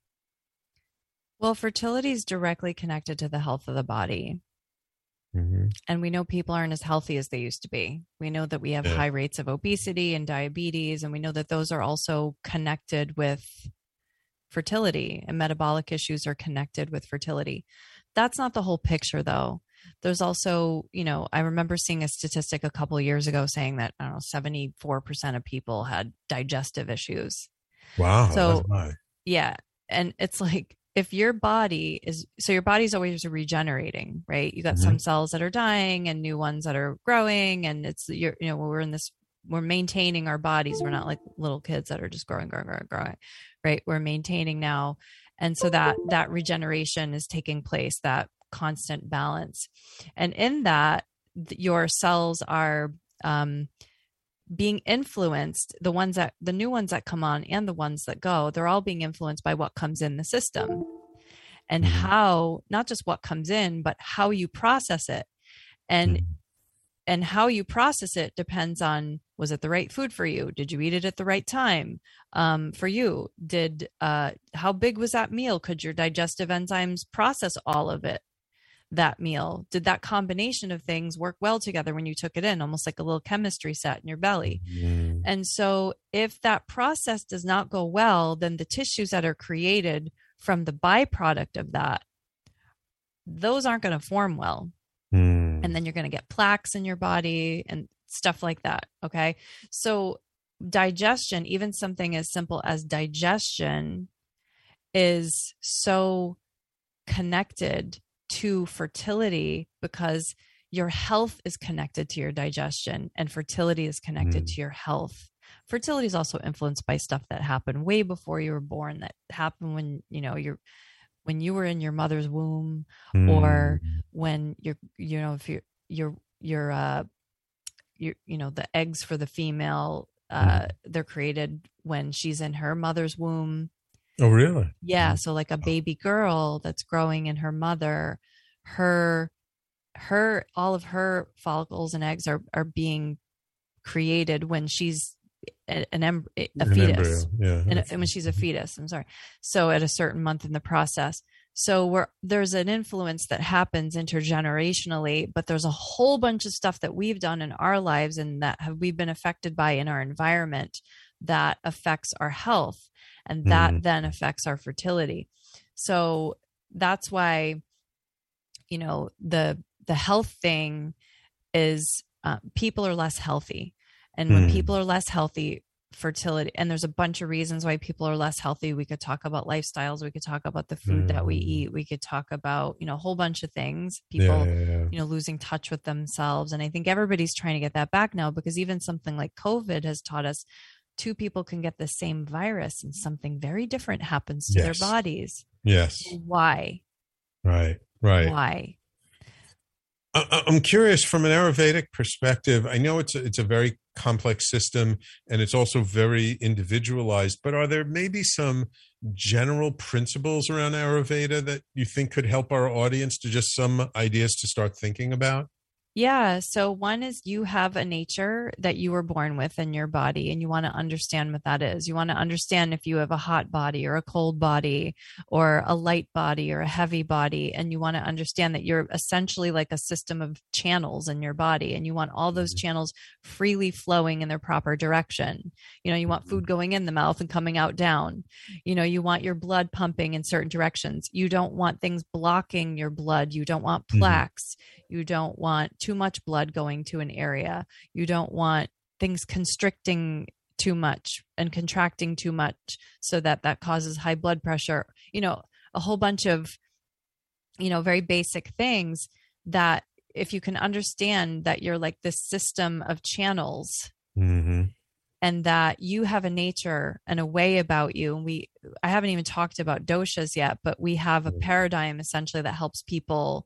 Well, fertility is directly connected to the health of the body. Mm-hmm. And we know people aren't as healthy as they used to be. We know that we have yeah. high rates of obesity and diabetes, and we know that those are also connected with fertility, and metabolic issues are connected with fertility. That's not the whole picture, though. There's also, you know, I remember seeing a statistic a couple of years ago saying that, I don't know, seventy-four percent of people had digestive issues. Wow. So, that's yeah. And it's like, if your body is, so your body's always regenerating, right? You got mm-hmm. some cells that are dying and new ones that are growing. And it's, you're, you know, we're in this, we're maintaining our bodies. We're not like little kids that are just growing, growing, growing, growing, right? We're maintaining now. And so that, that regeneration is taking place, that constant balance. And in that, your cells are, um, being influenced, the ones that, the new ones that come on and the ones that go, they're all being influenced by what comes in the system and mm-hmm. how, not just what comes in, but how you process it. And, mm-hmm. and how you process it depends on, was it the right food for you? Did you eat it at the right time? Um, for you, did, uh, how big was that meal? Could your digestive enzymes process all of it? That meal, did that combination of things work well together when you took it in, almost like a little chemistry set in your belly? Mm. And so if that process does not go well, then the tissues that are created from the byproduct of that, those aren't going to form well. Mm. And then you're going to get plaques in your body and stuff like that. Okay. So digestion, even something as simple as digestion, is so connected to fertility because your health is connected to your digestion and fertility is connected mm. to your health. Fertility is also influenced by stuff that happened way before you were born, that happened when, you know, you're, when you were in your mother's womb mm. or when you're, you know, if you're, you're your, uh, your, you know, the eggs for the female, uh, they're created when she's in her mother's womb. Oh, really? Yeah. So like a baby girl that's growing in her mother, her, her, all of her follicles and eggs are, are being created when she's a, an, em- a An fetus. embryo, yeah. And, and when she's a fetus, I'm sorry. So at a certain month in the process. So we're, there's an influence that happens intergenerationally, but there's a whole bunch of stuff that we've done in our lives and that have we've been affected by in our environment that affects our health, and that mm. then affects our fertility. So that's why, you know, the the health thing is uh, people are less healthy, and when mm. people are less healthy, fertility, and there's a bunch of reasons why people are less healthy. We could talk about lifestyles. We could talk about the food mm. that we eat. We could talk about, you know, a whole bunch of things, people, yeah, yeah, yeah. you know, losing touch with themselves. And I think everybody's trying to get that back now, because even something like COVID has taught us two people can get the same virus and something very different happens to yes. their bodies. Yes. Why? Right. Right. Why? I'm curious from an Ayurvedic perspective. I know it's a, it's a very complex system and it's also very individualized, but are there maybe some general principles around Ayurveda that you think could help our audience, to just some ideas to start thinking about? Yeah. So one is you have a nature that you were born with in your body, and you want to understand what that is. You want to understand if you have a hot body or a cold body or a light body or a heavy body. And you want to understand that you're essentially like a system of channels in your body, and you want all those channels freely flowing in their proper direction. You know, you want food going in the mouth and coming out down. You know, you want your blood pumping in certain directions. You don't want things blocking your blood. You don't want plaques. Mm-hmm. You don't want too much blood going to an area. You don't want things constricting too much and contracting too much so that that causes high blood pressure. You know, a whole bunch of, you know, very basic things that if you can understand that you're like this system of channels, mm-hmm. and that you have a nature and a way about you. And we, I haven't even talked about doshas yet, but we have a paradigm essentially that helps people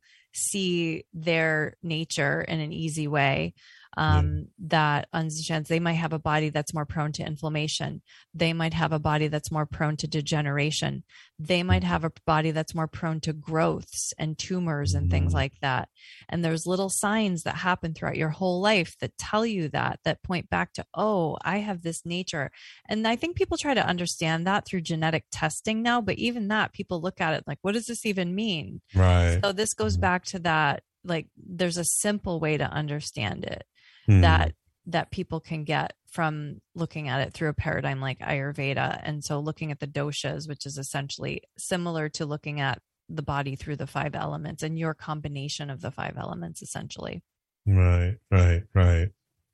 see their nature in an easy way. Um, yeah. That understands they might have a body that's more prone to inflammation. They might have a body that's more prone to degeneration. They might have a body that's more prone to growths and tumors and things like that. And there's little signs that happen throughout your whole life that tell you that, that point back to, oh, I have this nature. And I think people try to understand that through genetic testing now, but even that, people look at it like, what does this even mean? Right. So this goes back to that, like, there's a simple way to understand it. Hmm. that that people can get from looking at it through a paradigm like Ayurveda. And so looking at the doshas, which is essentially similar to looking at the body through the five elements and your combination of the five elements, essentially. Right, right, right.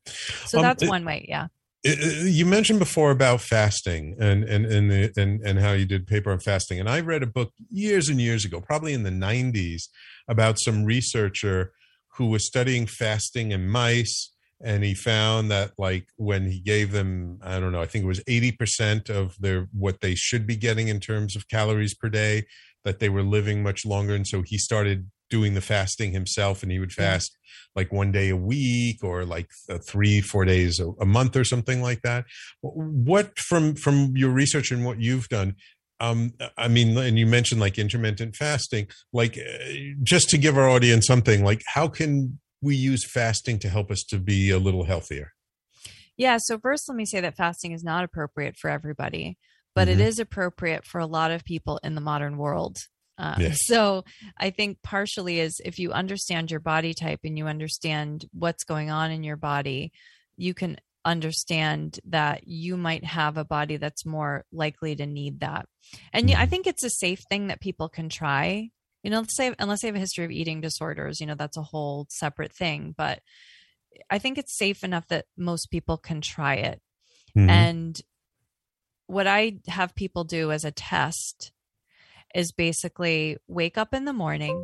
So um, that's it, one way. Yeah. It, you mentioned before about fasting and, and, and, the, and, and how you did paper on fasting. And I read a book years and years ago, probably in the nineties, about some researcher who was studying fasting in mice. And he found that, like, when he gave them, I don't know, I think it was eighty percent of their what they should be getting in terms of calories per day, that they were living much longer. And so he started doing the fasting himself, and he would fast like one day a week or like three, four days a, a month or something like that. What from from your research and what you've done, Um, I mean, and you mentioned like intermittent fasting, like just to give our audience something, like how can we use fasting to help us to be a little healthier? Yeah. So first, let me say that fasting is not appropriate for everybody, but mm-hmm. it is appropriate for a lot of people in the modern world. Uh, yes. So I think partially is if you understand your body type and you understand what's going on in your body, you can understand that you might have a body that's more likely to need that. And yeah, I think it's a safe thing that people can try. You know, let's say, unless they have a history of eating disorders, you know, that's a whole separate thing. But I think it's safe enough that most people can try it. Mm-hmm. And what I have people do as a test is basically wake up in the morning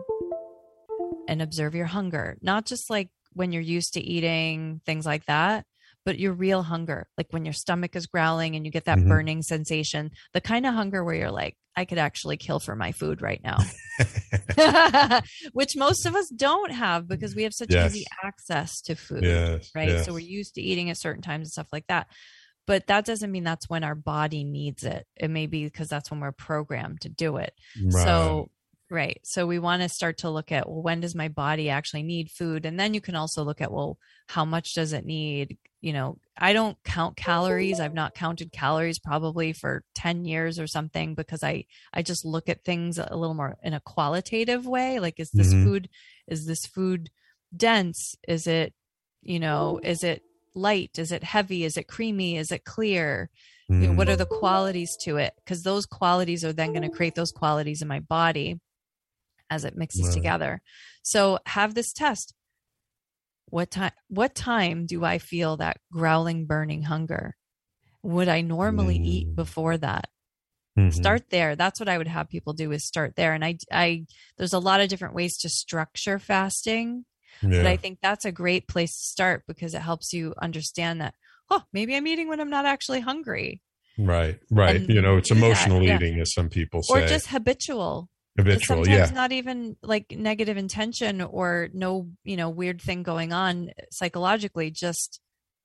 and observe your hunger. Not just like when you're used to eating, things like that, but your real hunger, like when your stomach is growling and you get that mm-hmm. burning sensation, the kind of hunger where you're like, I could actually kill for my food right now. which most of us don't have because we have such Yes. easy access to food, Yes, right? yes. So we're used to eating at certain times and stuff like that. But that doesn't mean that's when our body needs it. It may be because that's when we're programmed to do it. Right. So, right. So we want to start to look at, well, when does my body actually need food? And then you can also look at, well, how much does it need? You know, I don't count calories. I've not counted calories probably for ten years or something because I, I just look at things a little more in a qualitative way. Like, is this Mhm. food, is this food dense? Is it, you know, is it light? Is it heavy? Is it creamy? Is it clear? You know, what are the qualities to it? Because those qualities are then going to create those qualities in my body as it mixes Right. together. So have this test. What time, what time do I feel that growling, burning hunger? Would I normally eat before that? Mhm. Start there. That's what I would have people do, is start there. And I, I, there's a lot of different ways to structure fasting. Yeah. But I think that's a great place to start because it helps you understand that, oh, maybe I'm eating when I'm not actually hungry. Right, right. And You know, it's do that, emotional yeah. eating, as some people say. Or just habitual. Habitual, It's sometimes yeah. not even like negative intention or no, you know, weird thing going on psychologically. Just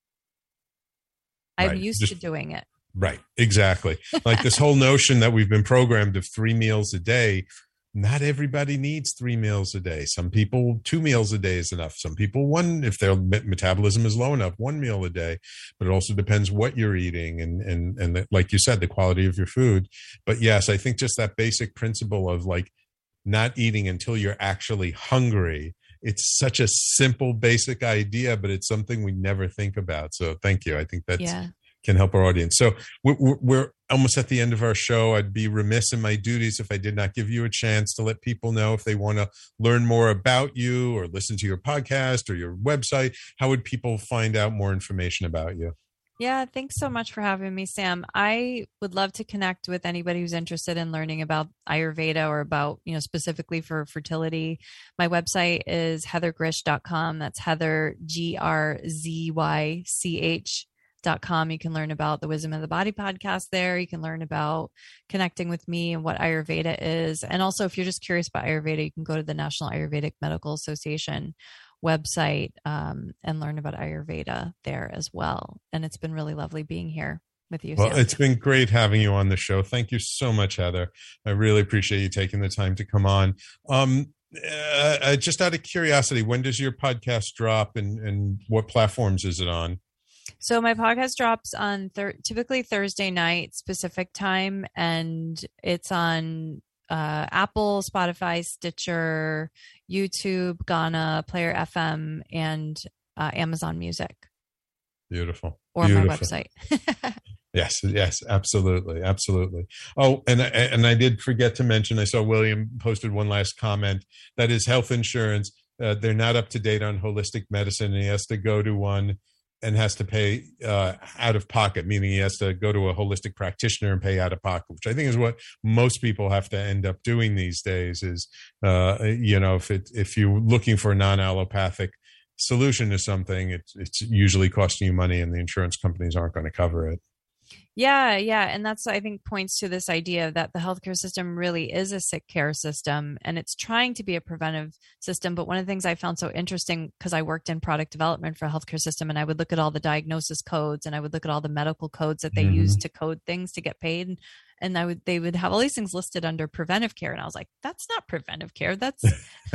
I'm Right. used Just- to doing it. Right, exactly. Like this whole notion that we've been programmed of three meals a day. Not everybody needs three meals a day. Some people, two meals a day is enough. Some people, one, if their me- metabolism is low enough, one meal a day. But it also depends what you're eating and and and the, like you said, the quality of your food. But yes, I think just that basic principle of like not eating until you're actually hungry. It's such a simple, basic idea, but it's something we never think about. So thank you. I think that's Yeah. can help our audience. So we're, we're almost at the end of our show. I'd be remiss in my duties if I did not give you a chance to let people know if they want to learn more about you or listen to your podcast or your website. How would people find out more information about you? Yeah, thanks so much for having me, Sam. I would love to connect with anybody who's interested in learning about Ayurveda or about, you know, specifically for fertility. My website is heather grish dot com. That's Heather, G R Z Y C H dot com. You can learn about the Wisdom of the Body podcast there. You can learn about connecting with me and what Ayurveda is. And also, if you're just curious about Ayurveda, you can go to the National Ayurvedic Medical Association website um, and learn about Ayurveda there as well. And it's been really lovely being here with you, Well, Sam. it's been great having you on the show. Thank you so much, Heather. I really appreciate you taking the time to come on. Um, uh, uh, just out of curiosity, when does your podcast drop and, and what platforms is it on? So my podcast drops on thir- typically Thursday night Pacific time, and it's on uh, Apple, Spotify, Stitcher, YouTube, Ghana, Player F M, and uh, Amazon Music. Beautiful. Or Beautiful. my website. Yes, yes, absolutely, absolutely. Oh, and I, and I did forget to mention, I saw William posted one last comment. That is health insurance. Uh, they're not up to date on holistic medicine, and he has to go to one and has to pay uh, out of pocket, meaning he has to go to a holistic practitioner and pay out of pocket, which I think is what most people have to end up doing these days. Is uh, you know, if it if you're looking for a non-allopathic solution to something, it's it's usually costing you money, and the insurance companies aren't going to cover it. Yeah, yeah. And that's, I think, points to this idea that the healthcare system really is a sick care system, and it's trying to be a preventive system. But one of the things I found so interesting, because I worked in product development for a healthcare system, and I would look at all the diagnosis codes and I would look at all the medical codes that they Mhm. use to code things to get paid. And I would, they would have all these things listed under preventive care. And I was like, that's not preventive care. That's,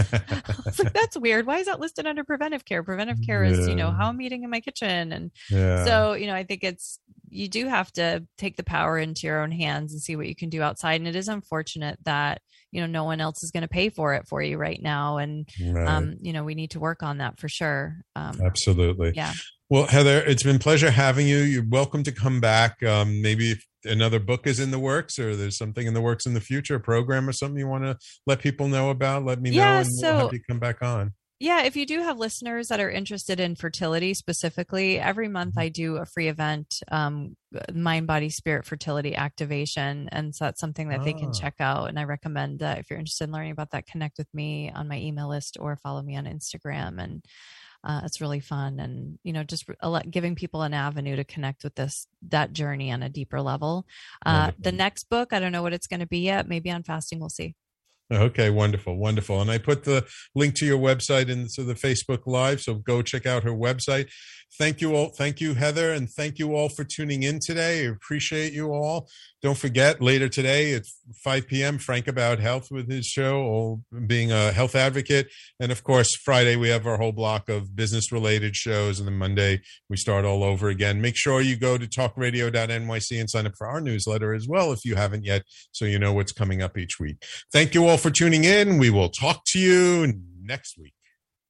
I was like, that's weird. Why is that listed under preventive care? Preventive care is, you know, Yeah. how I'm eating in my kitchen. And Yeah. so, you know, I think it's, you do have to take the power into your own hands and see what you can do outside. And it is unfortunate that, you know, no one else is going to pay for it for you right now. And, Right. um, you know, we need to work on that for sure. Um, Absolutely. Yeah. Well, Heather, it's been a pleasure having you. You're welcome to come back. Um, maybe if another book is in the works or there's something in the works in the future, a program or something you want to let people know about, let me know, Yeah, and so- we'll have you come back on. Yeah, if you do have listeners that are interested in fertility specifically, every month I do a free event, um, Mind, Body, Spirit Fertility Activation. And so that's something that they can Ah. check out. And I recommend that if you're interested in learning about that, connect with me on my email list or follow me on Instagram. And uh, it's really fun. And, you know, just a lot- giving people an avenue to connect with this, that journey on a deeper level. Uh, Wonderful. the next book, I don't know what it's going to be yet. Maybe on fasting, we'll see. Okay, wonderful, wonderful. And I put the link to your website into the Facebook Live, so go check out her website. Thank you all. Thank you, Heather, and thank you all for tuning in today. I appreciate you all. Don't forget, later today at five p.m., Frank About Health with his show, all being a health advocate. And, of course, Friday we have our whole block of business-related shows, and then Monday we start all over again. Make sure you go to talk radio dot N Y C and sign up for our newsletter as well if you haven't yet, so you know what's coming up each week. Thank you all for tuning in. We will talk to you next week.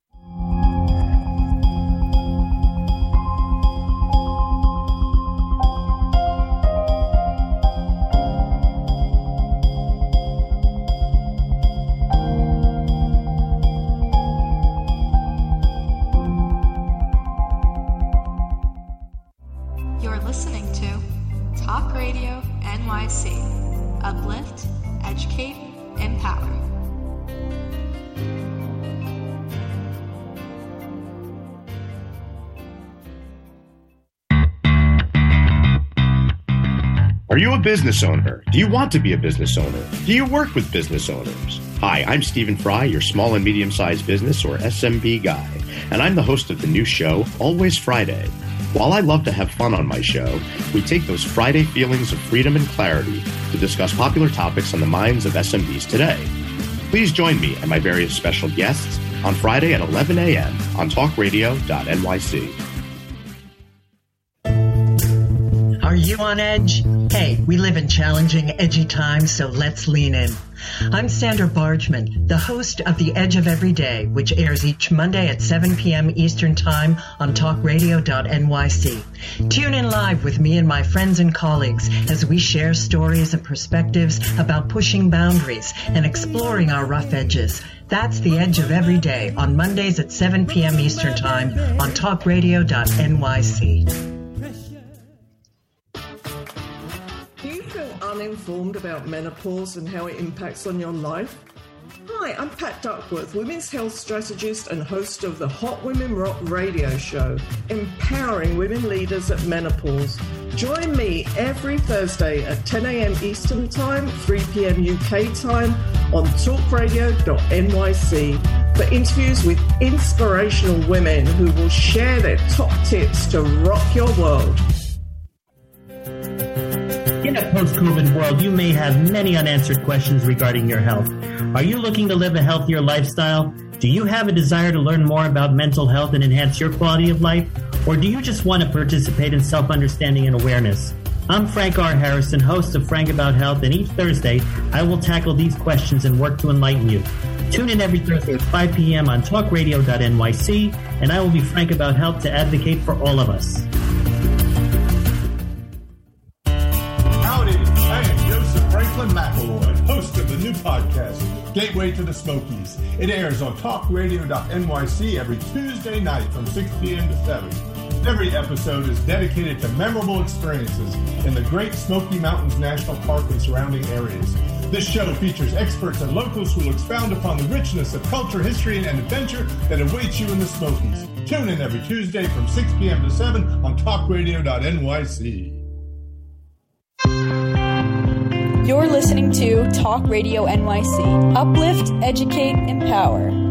You're listening to Talk Radio N Y C. Uplift, educate, empower. Are you a business owner? Do you want to be a business owner? Do you work with business owners? Hi, I'm Stephen Fry, your small and medium-sized business or S M B guy, and I'm the host of the new show, Always Friday. While I love to have fun on my show, we take those Friday feelings of freedom and clarity to discuss popular topics on the minds of S M Bs today. Please join me and my various special guests on Friday at eleven a.m. on talk radio dot N Y C. Are you on edge? Hey, we live in challenging, edgy times, so let's lean in. I'm Sandra Bargman, the host of The Edge of Every Day, which airs each Monday at seven p.m. Eastern Time on talk radio dot N Y C. Tune in live with me and my friends and colleagues as we share stories and perspectives about pushing boundaries and exploring our rough edges. That's The Edge of Every Day on Mondays at seven p.m. Eastern Time on talk radio dot N Y C. Do you feel uninformed about menopause and how it impacts on your life? Hi, I'm Pat Duckworth, women's health strategist and host of the Hot Women Rock radio show, empowering women leaders at menopause. Join me every Thursday at ten a.m. Eastern Time, three p.m. U K time on talk radio dot N Y C for interviews with inspirational women who will share their top tips to rock your world. In a post-COVID world, you may have many unanswered questions regarding your health. Are you looking to live a healthier lifestyle? Do you have a desire to learn more about mental health and enhance your quality of life? Or do you just want to participate in self-understanding and awareness? I'm Frank R. Harrison, host of Frank About Health, and each Thursday, I will tackle these questions and work to enlighten you. Tune in every Thursday at five p.m. on talk radio dot N Y C, and I will be Frank About Health to advocate for all of us. Franklin McElroy, host of the new podcast, Gateway to the Smokies. It airs on talk radio dot N Y C every Tuesday night from six p.m. to seven. Every episode is dedicated to memorable experiences in the Great Smoky Mountains National Park and surrounding areas. This show features experts and locals who will expound upon the richness of culture, history, and adventure that awaits you in the Smokies. Tune in every Tuesday from six p.m. to seven on talk radio dot N Y C. You're listening to Talk Radio N Y C. Uplift, educate, empower.